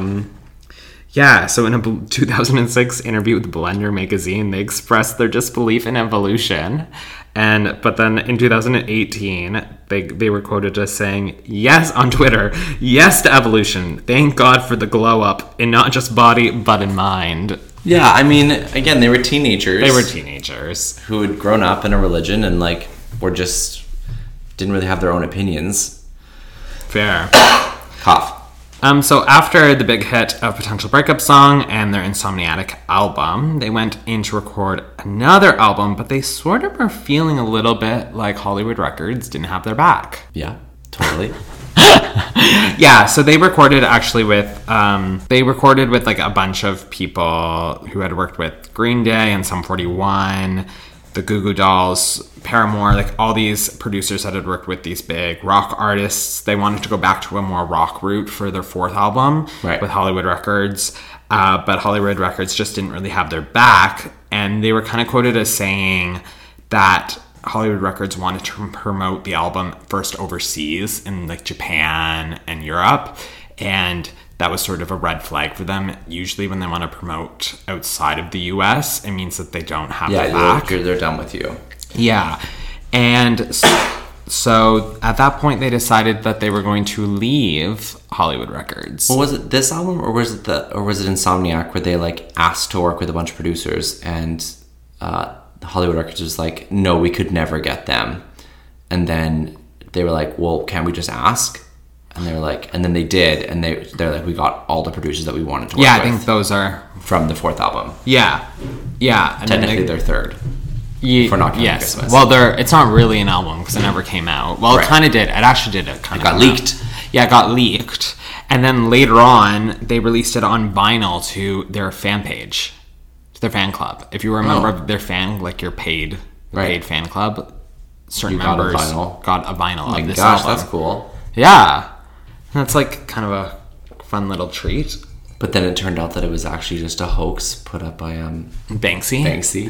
Speaker 3: So in a 2006 interview with Blender magazine, they expressed their disbelief in evolution. But then in 2018, they were quoted as saying, "Yes," on Twitter, "yes to evolution. Thank God for the glow up in not just body, but in mind."
Speaker 4: Yeah, I mean, again, they were teenagers. Who had grown up in a religion and like were just didn't really have their own opinions.
Speaker 3: Fair.
Speaker 4: Cough.
Speaker 3: So after the big hit of Potential Breakup Song and their Insomniatic album, they went in to record another album, but they sort of were feeling a little bit like Hollywood Records didn't have their back.
Speaker 4: Yeah, totally.
Speaker 3: Yeah, so they recorded actually with like a bunch of people who had worked with Green Day and Sum 41, the Goo Goo Dolls, Paramore, like all these producers that had worked with these big rock artists. They wanted to go back to a more rock route for their fourth album with Hollywood Records. But Hollywood Records just didn't really have their back. And they were kind of quoted as saying that Hollywood Records wanted to promote the album first overseas in like Japan and Europe. And that was sort of a red flag for them. Usually when they want to promote outside of the US, it means that they don't have their back.
Speaker 4: Yeah, they're done with you.
Speaker 3: Yeah. And so at that point, they decided that they were going to leave Hollywood Records.
Speaker 4: Well, was it this album or was it Insomniac, where they like asked to work with a bunch of producers and Hollywood Records was like, no, we could never get them. And then they were like, well, can't we just ask? And they were like, and then they did, and they're like, we got all the producers that we wanted to work with.
Speaker 3: Yeah, I think those are
Speaker 4: from the fourth album.
Speaker 3: Yeah. And
Speaker 4: technically their third. For not counting Christmas.
Speaker 3: Well, it's not really an album because it never came out. Well, it kind of did. It actually did. It
Speaker 4: got leaked.
Speaker 3: Yeah, it got leaked. And then later on, they released it on vinyl to their fan page, to their fan club. If you were a member of their fan, like your paid fan club, certain members got a vinyl of this album.
Speaker 4: That's cool.
Speaker 3: Yeah. That's like kind of a fun little treat.
Speaker 4: But then it turned out that it was actually just a hoax put up by
Speaker 3: Banksy.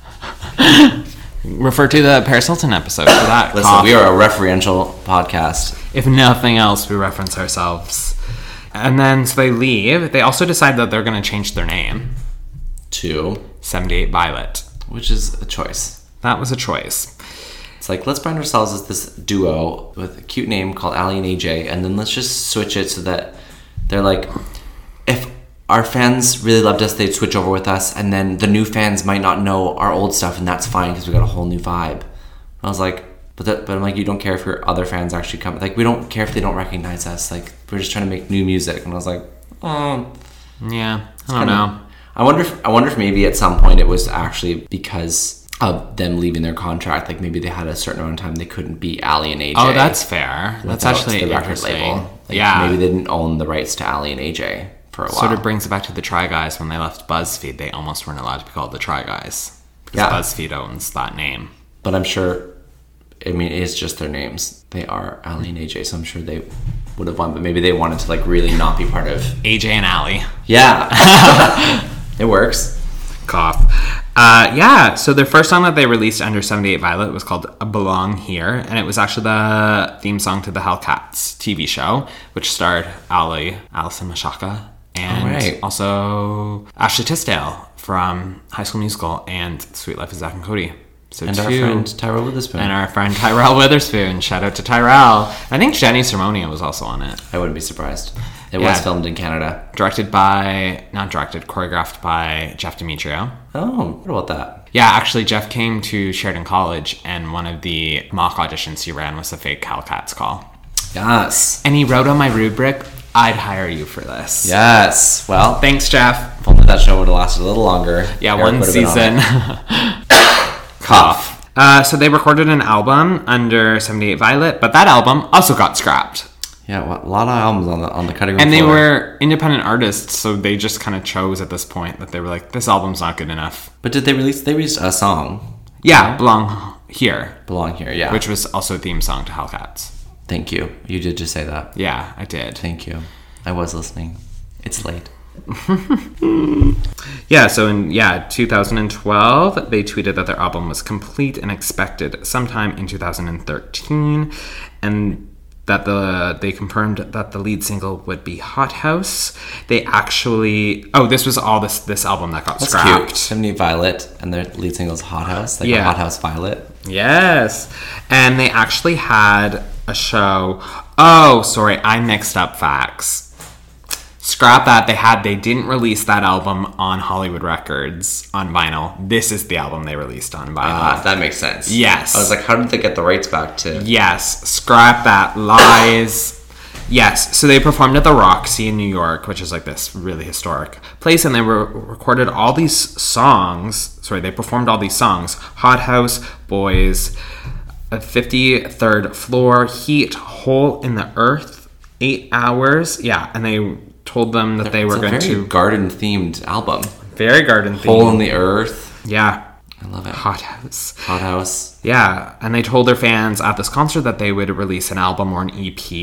Speaker 3: Refer to the Paris Hilton episode for that.
Speaker 4: Listen, we are a referential podcast.
Speaker 3: If nothing else, we reference ourselves. And then so they leave. They also decide that they're going to change their name
Speaker 4: to
Speaker 3: 78 Violet,
Speaker 4: which is a choice.
Speaker 3: That was a choice.
Speaker 4: It's like, let's brand ourselves as this duo with a cute name called Ali and AJ, and then let's just switch it so that they're like, if our fans really loved us, they'd switch over with us, and then the new fans might not know our old stuff, and that's fine because we got a whole new vibe. And I was like, but I'm like, you don't care if your other fans actually come. Like, we don't care if they don't recognize us. Like, we're just trying to make new music. And I was like,
Speaker 3: yeah, I don't know.
Speaker 4: I wonder if maybe at some point it was actually because of them leaving their contract. Like maybe they had a certain amount of time they couldn't be Ali and AJ.
Speaker 3: Oh, that's fair. That's actually
Speaker 4: the record
Speaker 3: interesting.
Speaker 4: label. Like,
Speaker 3: yeah,
Speaker 4: maybe they didn't own the rights to Ali and AJ for a while.
Speaker 3: Sort of brings it back to the Try Guys. When they left BuzzFeed, they almost weren't allowed to be called the Try Guys because BuzzFeed owns that name.
Speaker 4: But I'm sure, I mean, it's just their names. They are Ali and AJ, so I'm sure they would have won. But maybe they wanted to like really not be part of
Speaker 3: AJ and Ali.
Speaker 4: Yeah, it works.
Speaker 3: Cough. So their first song that they released under 78 Violet was called Belong Here, and it was actually the theme song to the Hellcats TV show, which starred Alison Mashaka, and also Ashley Tisdale from High School Musical and Sweet Life of Zack and Cody. So
Speaker 4: and our friend Tyrell Witherspoon.
Speaker 3: Shout out to Tyrell. I think Jenny Sermonia was also on it.
Speaker 4: I wouldn't be surprised. It was filmed in Canada.
Speaker 3: choreographed by Jeff Demetrio.
Speaker 4: Oh, what about that?
Speaker 3: Yeah, actually, Jeff came to Sheridan College, and one of the mock auditions he ran was a fake Hellcats call.
Speaker 4: Yes.
Speaker 3: And he wrote on my rubric, "I'd hire you for this."
Speaker 4: Yes. Well,
Speaker 3: Thanks, Jeff.
Speaker 4: if only that show would have lasted a little longer.
Speaker 3: Yeah,
Speaker 4: Eric
Speaker 3: one
Speaker 4: would have been on
Speaker 3: season.
Speaker 4: it. Cough.
Speaker 3: So they recorded an album under 78 Violet, but that album also got scrapped.
Speaker 4: Yeah, a lot of albums on the cutting room
Speaker 3: And they
Speaker 4: floor.
Speaker 3: were independent artists, so they just kind of chose at this point that they were like, this album's not good enough.
Speaker 4: But did they release a song?
Speaker 3: Yeah, Belong Here,
Speaker 4: Belong Here, yeah.
Speaker 3: which was also a theme song to Hellcats.
Speaker 4: Thank you. You did just say that.
Speaker 3: Yeah, I did.
Speaker 4: Thank you. I was listening. It's late.
Speaker 3: Yeah, so in 2012, they tweeted that their album was complete and expected sometime in 2013, and that they confirmed that the lead single would be Hot House. They actually... Oh, this was all this album that got
Speaker 4: That's
Speaker 3: scrapped.
Speaker 4: cute. 78 Violet, and their lead single is Hot House. Like a
Speaker 3: Yeah.
Speaker 4: Hot House Violet.
Speaker 3: Yes. And they actually had a show... Oh, sorry, I mixed up facts. Scrap that. They didn't release that album on Hollywood Records on vinyl. This is the album they released on vinyl.
Speaker 4: That makes sense.
Speaker 3: Yes.
Speaker 4: I was like, how did they get the rights back to...
Speaker 3: Yes, scrap that. Lies. Yes, so they performed at the Roxy in New York, which is like this really historic place, and they recorded all these songs. Sorry, they performed all these songs. Hot House, Boys, 53rd Floor, Heat, Hole in the Earth, 8 Hours. Yeah, and they told them that they were going
Speaker 4: It's a very
Speaker 3: to...
Speaker 4: garden-themed album.
Speaker 3: Very garden themed.
Speaker 4: Hole in the Earth.
Speaker 3: Yeah.
Speaker 4: I love it.
Speaker 3: Hot House.
Speaker 4: Hot House.
Speaker 3: Yeah, and they told their fans at this concert that they would release an album or an EP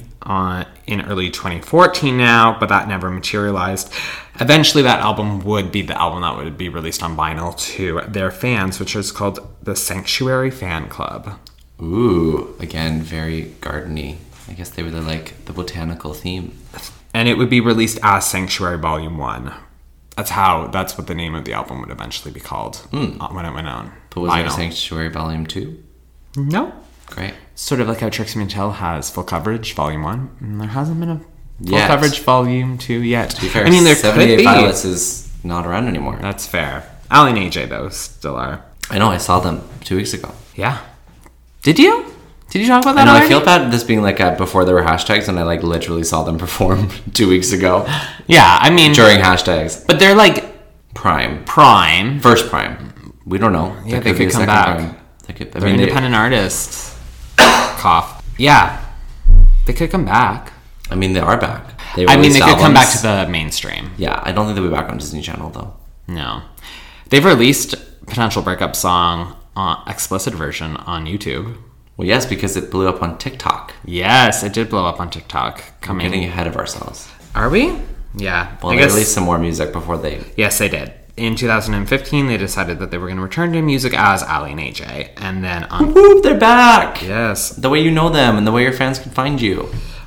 Speaker 3: in early 2014 now, but that never materialized. Eventually, that album would be the album that would be released on vinyl to their fans, which is called the Sanctuary Fan Club.
Speaker 4: Ooh, again, very gardeny. I guess they really like the botanical theme.
Speaker 3: And it would be released as Sanctuary Volume 1. That's what the name of the album would eventually be called when it went on.
Speaker 4: But was there
Speaker 3: vinyl.
Speaker 4: Sanctuary Volume 2?
Speaker 3: No.
Speaker 4: Great.
Speaker 3: Sort of like how Trixie Mattel has Full Coverage Volume 1, and there hasn't been a Full
Speaker 4: Yet.
Speaker 3: Coverage Volume 2 yet.
Speaker 4: To be fair,
Speaker 3: I mean, there could
Speaker 4: 78
Speaker 3: be.
Speaker 4: Violets is not around anymore.
Speaker 3: That's fair. Ali and AJ, though, still are.
Speaker 4: I know, I saw them 2 weeks ago.
Speaker 3: Yeah. Did you? Did you talk about
Speaker 4: I
Speaker 3: that
Speaker 4: know,
Speaker 3: already?
Speaker 4: I feel bad this being like before there were hashtags, and I like literally saw them perform 2 weeks ago
Speaker 3: Yeah, I mean...
Speaker 4: during hashtags.
Speaker 3: But they're like
Speaker 4: Prime.
Speaker 3: prime.
Speaker 4: First Prime. We don't know.
Speaker 3: Yeah,
Speaker 4: There
Speaker 3: they
Speaker 4: be
Speaker 3: could
Speaker 4: a
Speaker 3: come
Speaker 4: second
Speaker 3: back.
Speaker 4: Prime. They could,
Speaker 3: They're independent artists. Cough. Yeah. They could come back.
Speaker 4: I mean, they are back. They
Speaker 3: I mean, they
Speaker 4: released
Speaker 3: could come back
Speaker 4: albums.
Speaker 3: to the mainstream.
Speaker 4: Yeah, I don't think they'll be back on Disney Channel, though.
Speaker 3: No. They've released Potential Breakup Song explicit version on YouTube.
Speaker 4: Well, yes, because it blew up on TikTok.
Speaker 3: Yes, it did blow up on TikTok.
Speaker 4: We're getting ahead of ourselves.
Speaker 3: Are we? Yeah.
Speaker 4: Well, they released some more music before they...
Speaker 3: Yes, they did. In 2015, they decided that they were going to return to music as Ali and AJ. And then on...
Speaker 4: Whoop, they're back!
Speaker 3: Yes.
Speaker 4: The way you know them and the way your fans can find you.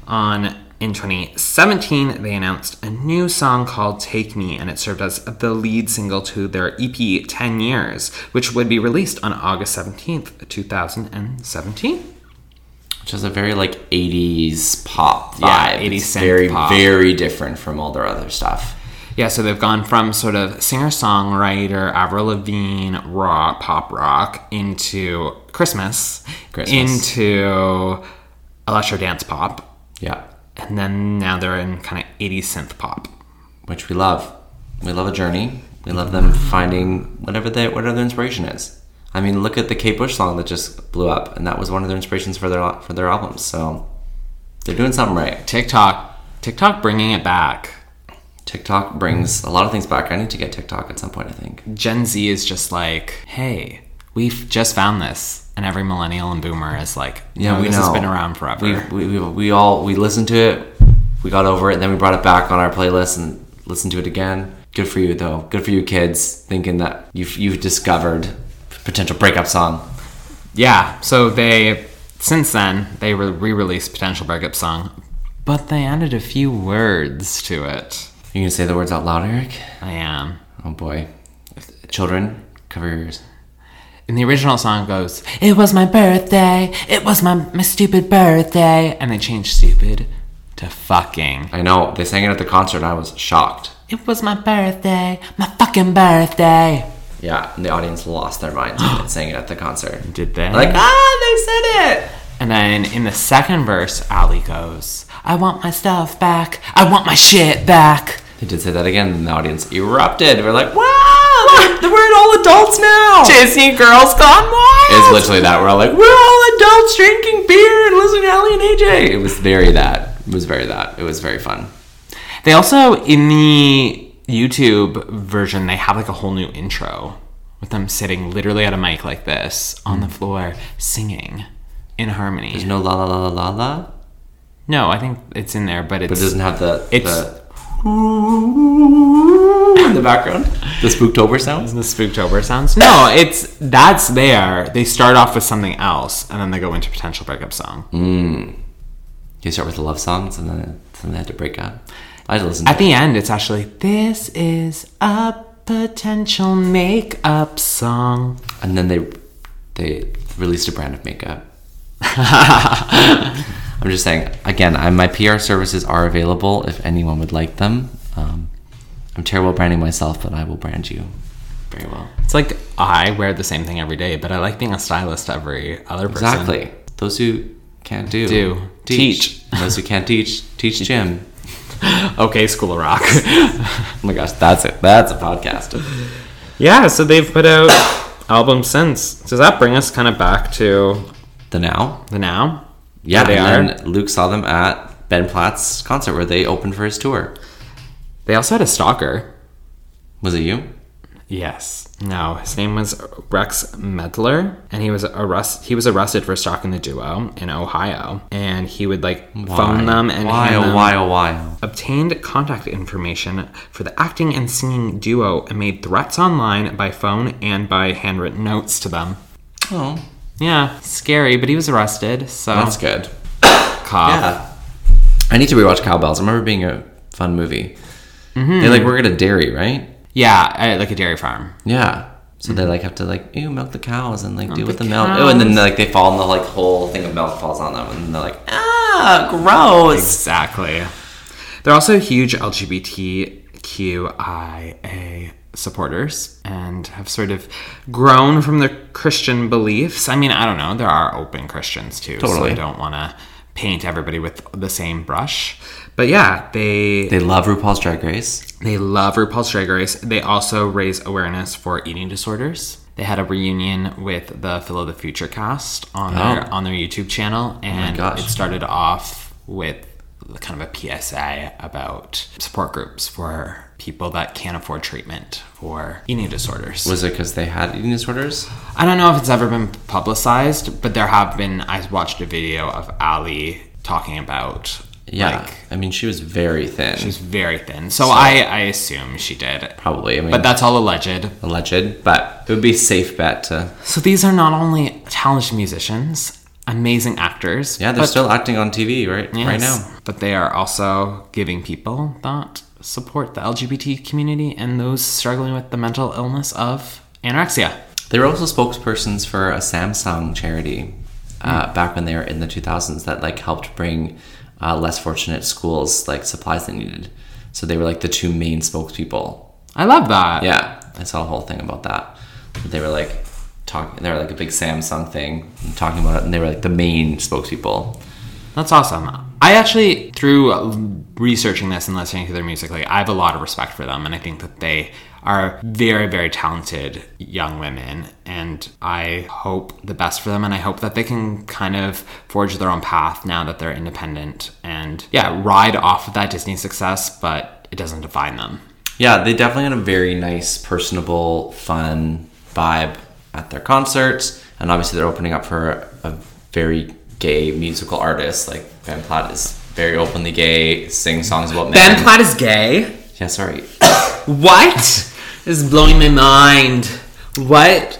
Speaker 3: In 2017, they announced a new song called Take Me, and it served as the lead single to their EP 10 Years, which would be released on August 17th, 2017.
Speaker 4: Which is a very, like, 80s pop vibe.
Speaker 3: Yeah, 80s
Speaker 4: It's
Speaker 3: synth
Speaker 4: very,
Speaker 3: pop.
Speaker 4: very different from all their other stuff.
Speaker 3: Yeah, so they've gone from sort of singer-songwriter, Avril Lavigne, pop rock, into Christmas, into electro dance pop,
Speaker 4: Yeah.
Speaker 3: and then now they're in kind of 80s synth pop.
Speaker 4: Which we love. We love a journey. We love them finding whatever their inspiration is. I mean, look at the Kate Bush song that just blew up, and that was one of their inspirations for their albums. So they're doing something right.
Speaker 3: TikTok bringing it back.
Speaker 4: TikTok brings a lot of things back. I need to get TikTok at some point, I think.
Speaker 3: Gen Z is just like, hey, we've just found this, and every millennial and boomer is like,
Speaker 4: Yeah,
Speaker 3: this has been around forever.
Speaker 4: We listened to it, we got over it, and then we brought it back on our playlist and listened to it again. Good for you, though. Good for you, kids, thinking that you've discovered Potential Breakup Song.
Speaker 3: Yeah, so since then they re-released Potential Breakup Song, but they added a few words to it.
Speaker 4: You gonna say the words out loud, Eric?
Speaker 3: I am.
Speaker 4: Oh boy. Children, cover your ears.
Speaker 3: In the original song it goes, it was my birthday, it was my stupid birthday, and they changed stupid to fucking.
Speaker 4: I know. They sang it at the concert and I was shocked.
Speaker 3: It was my birthday, my fucking birthday.
Speaker 4: Yeah, and the audience lost their minds and sang it at the concert.
Speaker 3: Did they?
Speaker 4: Like, they said it!
Speaker 3: And then in the second verse, Ali goes, I want my stuff back. I want my shit back.
Speaker 4: They did say that again, and the audience erupted. We're like, wow! We're all adults now!
Speaker 3: Disney Girls Gone Wild!
Speaker 4: It's literally that. We're all like, we're all adults drinking beer and listening to Ali and AJ. It was very that. It was very that. It was very fun.
Speaker 3: They also, in the YouTube version, they have like a whole new intro with them sitting literally at a mic like this on the floor singing in harmony.
Speaker 4: There's no la la la la la la?
Speaker 3: No, I think it's in there, but
Speaker 4: But it doesn't have the
Speaker 3: in
Speaker 4: the background? The Spooktober sounds?
Speaker 3: the Spooktober sounds. No, that's there. They start off with something else, and then they go into potential breakup song.
Speaker 4: You start with the love songs, and then they had to break up. I had to listen to
Speaker 3: At the end, it's actually, this is a potential makeup song.
Speaker 4: And then they released a brand of makeup. I'm just saying, again, my PR services are available if anyone would like them. I'm terrible at branding myself, but I will brand you very well.
Speaker 3: It's like I wear the same thing every day, but I like being a stylist to every other person.
Speaker 4: Exactly. Those who can't do.
Speaker 3: Teach.
Speaker 4: Those who can't teach Jim.
Speaker 3: Okay, School of Rock.
Speaker 4: Oh my gosh, that's it. That's a podcast.
Speaker 3: Yeah, so they've put out albums since. Does that bring us kind of back to
Speaker 4: The Now?
Speaker 3: the now?
Speaker 4: Yeah,
Speaker 3: Where they
Speaker 4: and
Speaker 3: are?
Speaker 4: then Luke saw them at Ben Platt's concert where they opened for his tour.
Speaker 3: They also had a stalker.
Speaker 4: Was it you?
Speaker 3: Yes. No, his name was Rex Medler, and he was arrested for stalking the duo in Ohio, and he would phone them and hand them
Speaker 4: Why?
Speaker 3: obtained contact information for the acting and singing duo and made threats online by phone and by handwritten notes to them.
Speaker 4: Oh,
Speaker 3: Yeah, scary, but he was arrested, so
Speaker 4: that's good.
Speaker 3: cough.
Speaker 4: Yeah. I need to rewatch Cowbells. I remember it being a fun movie.
Speaker 3: Mm-hmm.
Speaker 4: They work at a dairy, right?
Speaker 3: Yeah, like a dairy farm.
Speaker 4: Yeah. So they have to milk the cows and deal with
Speaker 3: the
Speaker 4: the milk.
Speaker 3: cows.
Speaker 4: Oh, and then they fall and the whole thing of milk falls on them and they're like, gross.
Speaker 3: Exactly. They're also huge LGBTQIA supporters and have sort of grown from their Christian beliefs. I mean, I don't know. There are open Christians too, so
Speaker 4: Totally.
Speaker 3: I don't want to paint everybody with the same brush. But yeah,
Speaker 4: They love RuPaul's Drag Race.
Speaker 3: They love RuPaul's Drag Race. They also raise awareness for eating disorders. They had a reunion with the Phil of the Future cast on their YouTube channel, and
Speaker 4: gosh.
Speaker 3: it started off with kind of a PSA about support groups for people that can't afford treatment for eating disorders.
Speaker 4: Was it because they had eating disorders?
Speaker 3: I don't know if it's ever been publicized, but there have been. I watched a video of Ali talking about.
Speaker 4: Yeah. I mean, she was very thin.
Speaker 3: She's very thin. So I assume she did.
Speaker 4: Probably. I mean,
Speaker 3: But that's all alleged.
Speaker 4: but it would be a safe bet to...
Speaker 3: So these are not only talented musicians, amazing actors.
Speaker 4: Yeah, they're still acting on TV right now.
Speaker 3: But they are also giving people that support the LGBT community and those struggling with the mental illness of anorexia.
Speaker 4: They were also spokespersons for a Samsung charity back when they were in the 2000s that helped bring... less fortunate schools supplies they needed. So they were the two main spokespeople.
Speaker 3: I love that.
Speaker 4: Yeah, I saw a whole thing about that. They were talking. They were a big Samsung thing talking about it, and they were the main spokespeople.
Speaker 3: That's awesome. I actually, through researching this and listening to their music, I have a lot of respect for them, and I think that they are very, very talented young women, and I hope the best for them, and I hope that they can kind of forge their own path now that they're independent and, ride off of that Disney success, but it doesn't define them.
Speaker 4: Yeah, they definitely had a very nice, personable, fun vibe at their concerts, and obviously they're opening up for a very gay musical artist. Ben Platt is very openly gay, sings songs about men.
Speaker 3: Ben Platt is gay?
Speaker 4: Yeah, sorry.
Speaker 3: What? This is blowing my mind. What?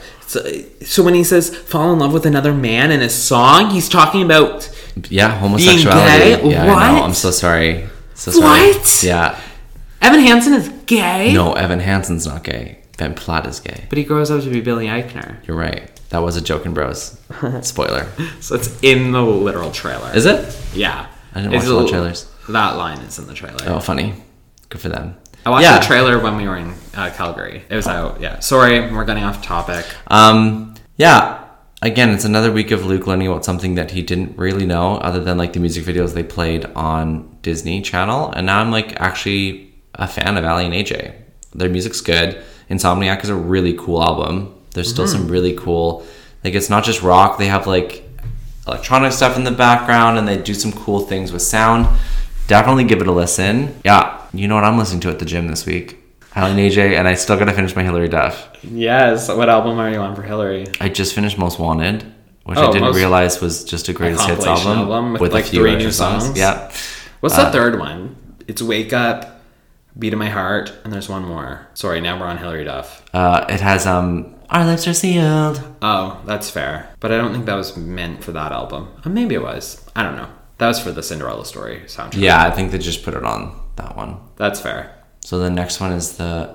Speaker 3: So when he says fall in love with another man in a song, he's talking about
Speaker 4: Yeah, homosexuality.
Speaker 3: Being gay?
Speaker 4: Yeah,
Speaker 3: What?
Speaker 4: I know. I'm so sorry. So sorry.
Speaker 3: What?
Speaker 4: Yeah.
Speaker 3: Evan Hansen is gay?
Speaker 4: No, Evan Hansen's not gay. Ben Platt is gay.
Speaker 3: But he grows up to be Billy Eichner.
Speaker 4: You're right. That was a joke in Bros. Spoiler.
Speaker 3: So it's in the literal trailer.
Speaker 4: Is it?
Speaker 3: Yeah.
Speaker 4: I didn't watch a lot of trailers.
Speaker 3: That line is in the trailer.
Speaker 4: Oh, funny. Good for them.
Speaker 3: I watched the trailer when we were in Calgary. It was out, yeah. Sorry, we're getting off topic.
Speaker 4: Yeah. Again, it's another week of Luke learning about something that he didn't really know, other than like the music videos they played on Disney Channel. And now I'm like actually a fan of Ali and AJ. Their music's good. Insomniac is a really cool album. There's still some really cool, like it's not just rock. They have like electronic stuff in the background, and they do some cool things with sound. Definitely give it a listen. Yeah, you know what I'm listening to at the gym this week? Ali and AJ, and I still gotta finish my Hilary Duff.
Speaker 3: Yes. What album are you on for Hillary?
Speaker 4: I just finished Most Wanted, which I didn't realize was just a greatest hits album
Speaker 3: with like a few 3 new songs.
Speaker 4: Yeah.
Speaker 3: What's the third one? It's Wake Up, Beat of My Heart, and there's one more. Sorry, now we're on Hilary Duff.
Speaker 4: It has Our Lips Are Sealed.
Speaker 3: Oh, that's fair. But I don't think that was meant for that album. Maybe it was. I don't know. That was for the Cinderella Story soundtrack.
Speaker 4: Yeah, I think they just put it on that one.
Speaker 3: That's fair.
Speaker 4: So the next one is the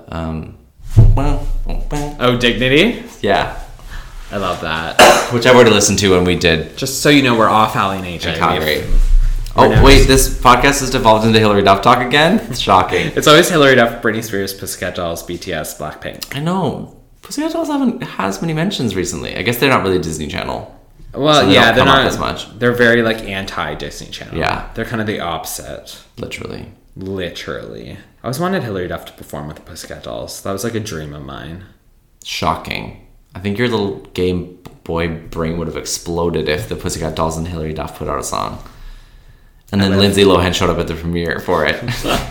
Speaker 3: Oh, Dignity?
Speaker 4: Yeah.
Speaker 3: I love that.
Speaker 4: Which I've already listened to when we did
Speaker 3: Just so you know, we're off Ali and AJ.
Speaker 4: Calgary. Oh, wait, this podcast has devolved into Hilary Duff talk again? It's shocking.
Speaker 3: It's always Hilary Duff, Britney Spears, Pussycat Dolls, BTS, Blackpink.
Speaker 4: I know. Pussycat Dolls haven't has many mentions recently. I guess they're not really Disney Channel.
Speaker 3: Well,
Speaker 4: so they
Speaker 3: yeah,
Speaker 4: don't
Speaker 3: they're
Speaker 4: come
Speaker 3: not
Speaker 4: up as much.
Speaker 3: They're very like anti-Disney Channel.
Speaker 4: Yeah.
Speaker 3: They're kind of the opposite.
Speaker 4: Literally.
Speaker 3: I always wanted Hilary Duff to perform with the Pussycat Dolls. That was like a dream of mine.
Speaker 4: Shocking. I think your little Game Boy brain would have exploded if the Pussycat Dolls and Hilary Duff put out a song. And then Lindsay Lohan showed up at the premiere for it.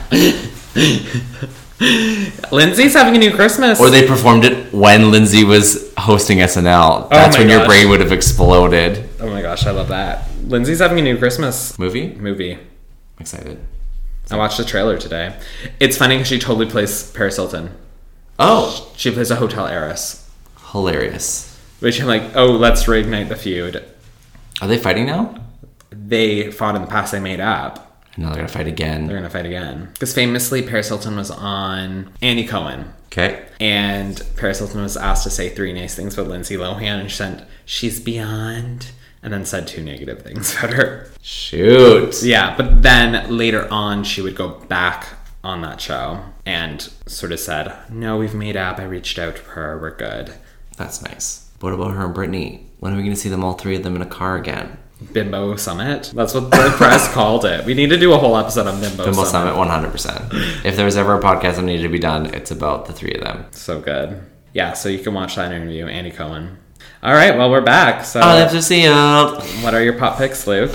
Speaker 3: Lindsay's having a new Christmas.
Speaker 4: Or they performed it when Lindsay was hosting SNL. That's when your brain would have exploded.
Speaker 3: Oh my gosh, I love that. Lindsay's having a new Christmas
Speaker 4: movie.
Speaker 3: I'm
Speaker 4: excited.
Speaker 3: I watched the trailer today. It's funny because she totally plays Paris Hilton.
Speaker 4: Oh.
Speaker 3: She plays a hotel heiress.
Speaker 4: Hilarious.
Speaker 3: Which I'm like, oh, let's reignite the feud.
Speaker 4: Are they fighting now?
Speaker 3: They fought in the past. They made up.
Speaker 4: And now they're going to fight again.
Speaker 3: They're going to fight again. Because famously, Paris Hilton was on Annie Cohen.
Speaker 4: Okay.
Speaker 3: And Paris Hilton was asked to say 3 nice things about Lindsay Lohan. And she said, she's beyond. And then said 2 negative things about her.
Speaker 4: Shoot.
Speaker 3: Yeah, but then later on, she would go back on that show and sort of said, no, we've made up. I reached out to her. We're good.
Speaker 4: That's nice. What about her and Britney? When are we going to see them all 3 of them in a car again?
Speaker 3: Bimbo Summit. That's what the press called it. We need to do a whole episode on Bimbo Summit.
Speaker 4: 100%. If there's ever a podcast that needed to be done, it's about the 3 of them.
Speaker 3: So good. Yeah, so you can watch that interview, Annie Cohen. All right, well, we're back. So
Speaker 4: I'll have to see you.
Speaker 3: What are your pop picks, Luke?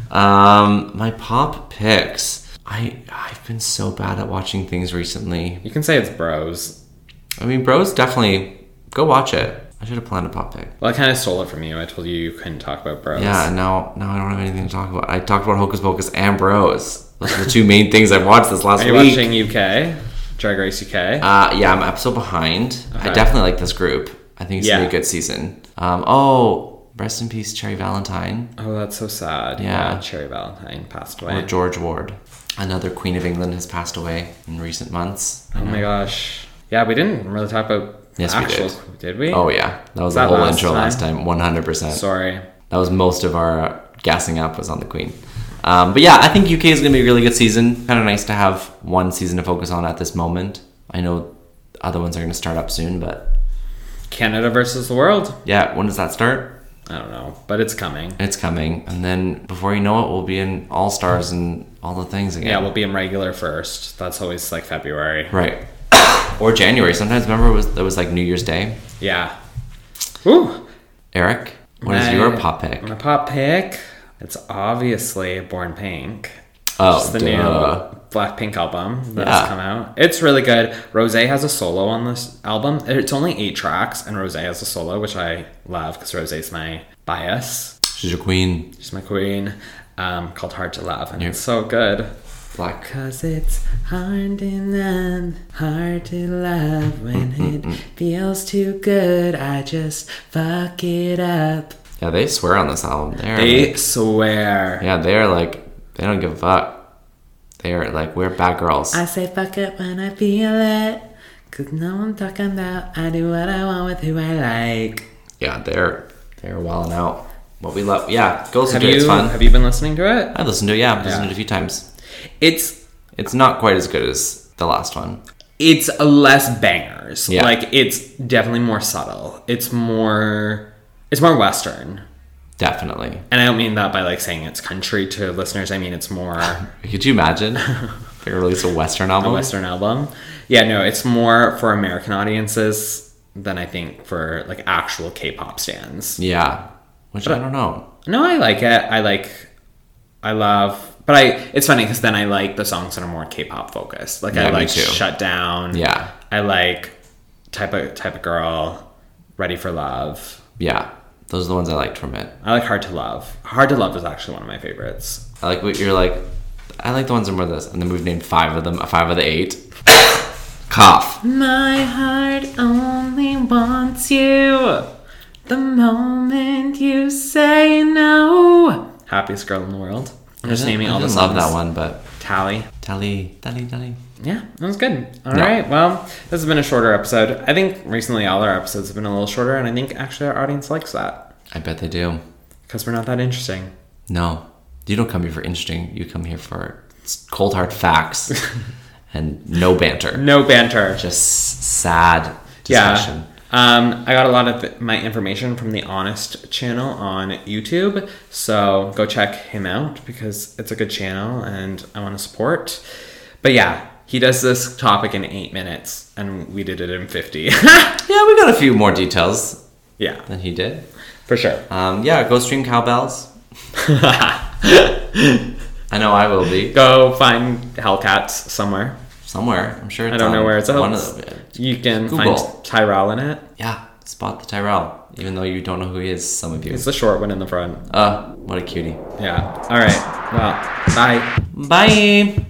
Speaker 4: My pop picks. I've been so bad at watching things recently.
Speaker 3: You can say it's Bros.
Speaker 4: I mean, Bros, definitely go watch it. I should have planned a pop pick.
Speaker 3: Well, I kind of stole it from you. I told you couldn't talk about Bros.
Speaker 4: Yeah, now I don't have anything to talk about. I talked about Hocus Pocus and Bros. Those are the 2 main things I've watched this last week.
Speaker 3: Are you watching UK? Drag Race UK?
Speaker 4: Yeah, I'm an episode behind. Okay. I definitely like this group. I think it's going to be a good season. Rest in peace, Cherry Valentine.
Speaker 3: Oh, that's so sad. Yeah, Cherry Valentine passed away.
Speaker 4: Or George Ward. Another Queen of England has passed away in recent months.
Speaker 3: Oh my gosh. Yeah, we didn't really talk about actuals. Did we?
Speaker 4: Oh yeah. That was the whole intro last time. 100%.
Speaker 3: Sorry.
Speaker 4: That was most of our gassing up was on the Queen. But yeah, I think UK is going to be a really good season. Kind of nice to have one season to focus on at this moment. I know other ones are going to start up soon, but...
Speaker 3: Canada versus the world.
Speaker 4: Yeah, when does that start?
Speaker 3: I don't know, but it's coming.
Speaker 4: It's coming. And then before you know it, we'll be in All-Stars and all the things again.
Speaker 3: Yeah, we'll be in regular first. That's always like February.
Speaker 4: Right. Or January. Sometimes, remember, it was like New Year's Day?
Speaker 3: Yeah. Woo!
Speaker 4: Eric, what is your pop pick?
Speaker 3: My pop pick? It's obviously Born Pink.
Speaker 4: Oh,
Speaker 3: it's the new Blackpink album that has come out. It's really good. Rosé has a solo on this album. It's only 8 tracks, and Rosé has a solo, which I love because Rosé's my bias.
Speaker 4: She's your queen.
Speaker 3: She's my queen. Called Hard to Love, and it's so good. Cause it's hard to love when it feels too good. I just fuck it up.
Speaker 4: Yeah, they swear on this album.
Speaker 3: They swear.
Speaker 4: Yeah, they're like, they don't give a fuck. They're like, we're bad girls.
Speaker 3: I say fuck it when I feel it. Cause no I'm talking about. I do what I want with who I like.
Speaker 4: Yeah, they're wilding out. What we love. Yeah, go listen to it. It's fun.
Speaker 3: Have you been listening to it?
Speaker 4: I've listened to it, yeah. I've listened to it a few times. It's not quite as good as the last one.
Speaker 3: It's less bangers.
Speaker 4: Yeah.
Speaker 3: Like, it's definitely more subtle. It's more Western.
Speaker 4: Definitely.
Speaker 3: And I don't mean that by, like, saying it's country to listeners. I mean, it's more...
Speaker 4: Could you imagine if they released a Western album?
Speaker 3: A Western album. Yeah, no, it's more for American audiences than I think for, like, actual K-pop stans.
Speaker 4: Yeah. Which I don't know.
Speaker 3: No, I like it. It's funny because then I like the songs that are more K-pop focused. Like,
Speaker 4: Yeah,
Speaker 3: I
Speaker 4: me
Speaker 3: like
Speaker 4: too.
Speaker 3: Shut Down.
Speaker 4: Yeah.
Speaker 3: I like Type of Girl, Ready for Love.
Speaker 4: Yeah. Those are the ones I liked from it.
Speaker 3: I like Hard to Love. Hard to Love is actually one of my favorites.
Speaker 4: I like what you're like. I like the ones that are more this. And then we've named 5 of them. 5 of the 8. Cough.
Speaker 3: My heart only wants you the moment you say no. Happiest girl in the world. I'm just naming all the songs.
Speaker 4: I love that one, but...
Speaker 3: Tally. Yeah, that was good. All right, well, this has been a shorter episode. I think recently all our episodes have been a little shorter, and I think actually our audience likes that.
Speaker 4: I bet they do.
Speaker 3: Because we're not that interesting.
Speaker 4: No. You don't come here for interesting. You come here for cold hard facts and no banter.
Speaker 3: No banter.
Speaker 4: Just sad discussion.
Speaker 3: Yeah. I got a lot of my information from the Honest channel on YouTube, so go check him out because it's a good channel and I want to support. But yeah, he does this topic in 8 minutes and we did it in 50.
Speaker 4: Yeah, we got a few more details
Speaker 3: Yeah,
Speaker 4: than he did.
Speaker 3: for sure.
Speaker 4: Yeah, go stream Cowbells. I know I will be.
Speaker 3: Go find Hellcats somewhere.
Speaker 4: Somewhere. I'm sure it's
Speaker 3: I don't know where it's at.
Speaker 4: one of them.
Speaker 3: You can
Speaker 4: Google.
Speaker 3: find Tyrell in it.
Speaker 4: Yeah, spot the Tyrell. Even though you don't know who he is, some of you.
Speaker 3: He's the short one in the front.
Speaker 4: What a cutie.
Speaker 3: Yeah. All right. Well, bye.
Speaker 4: Bye.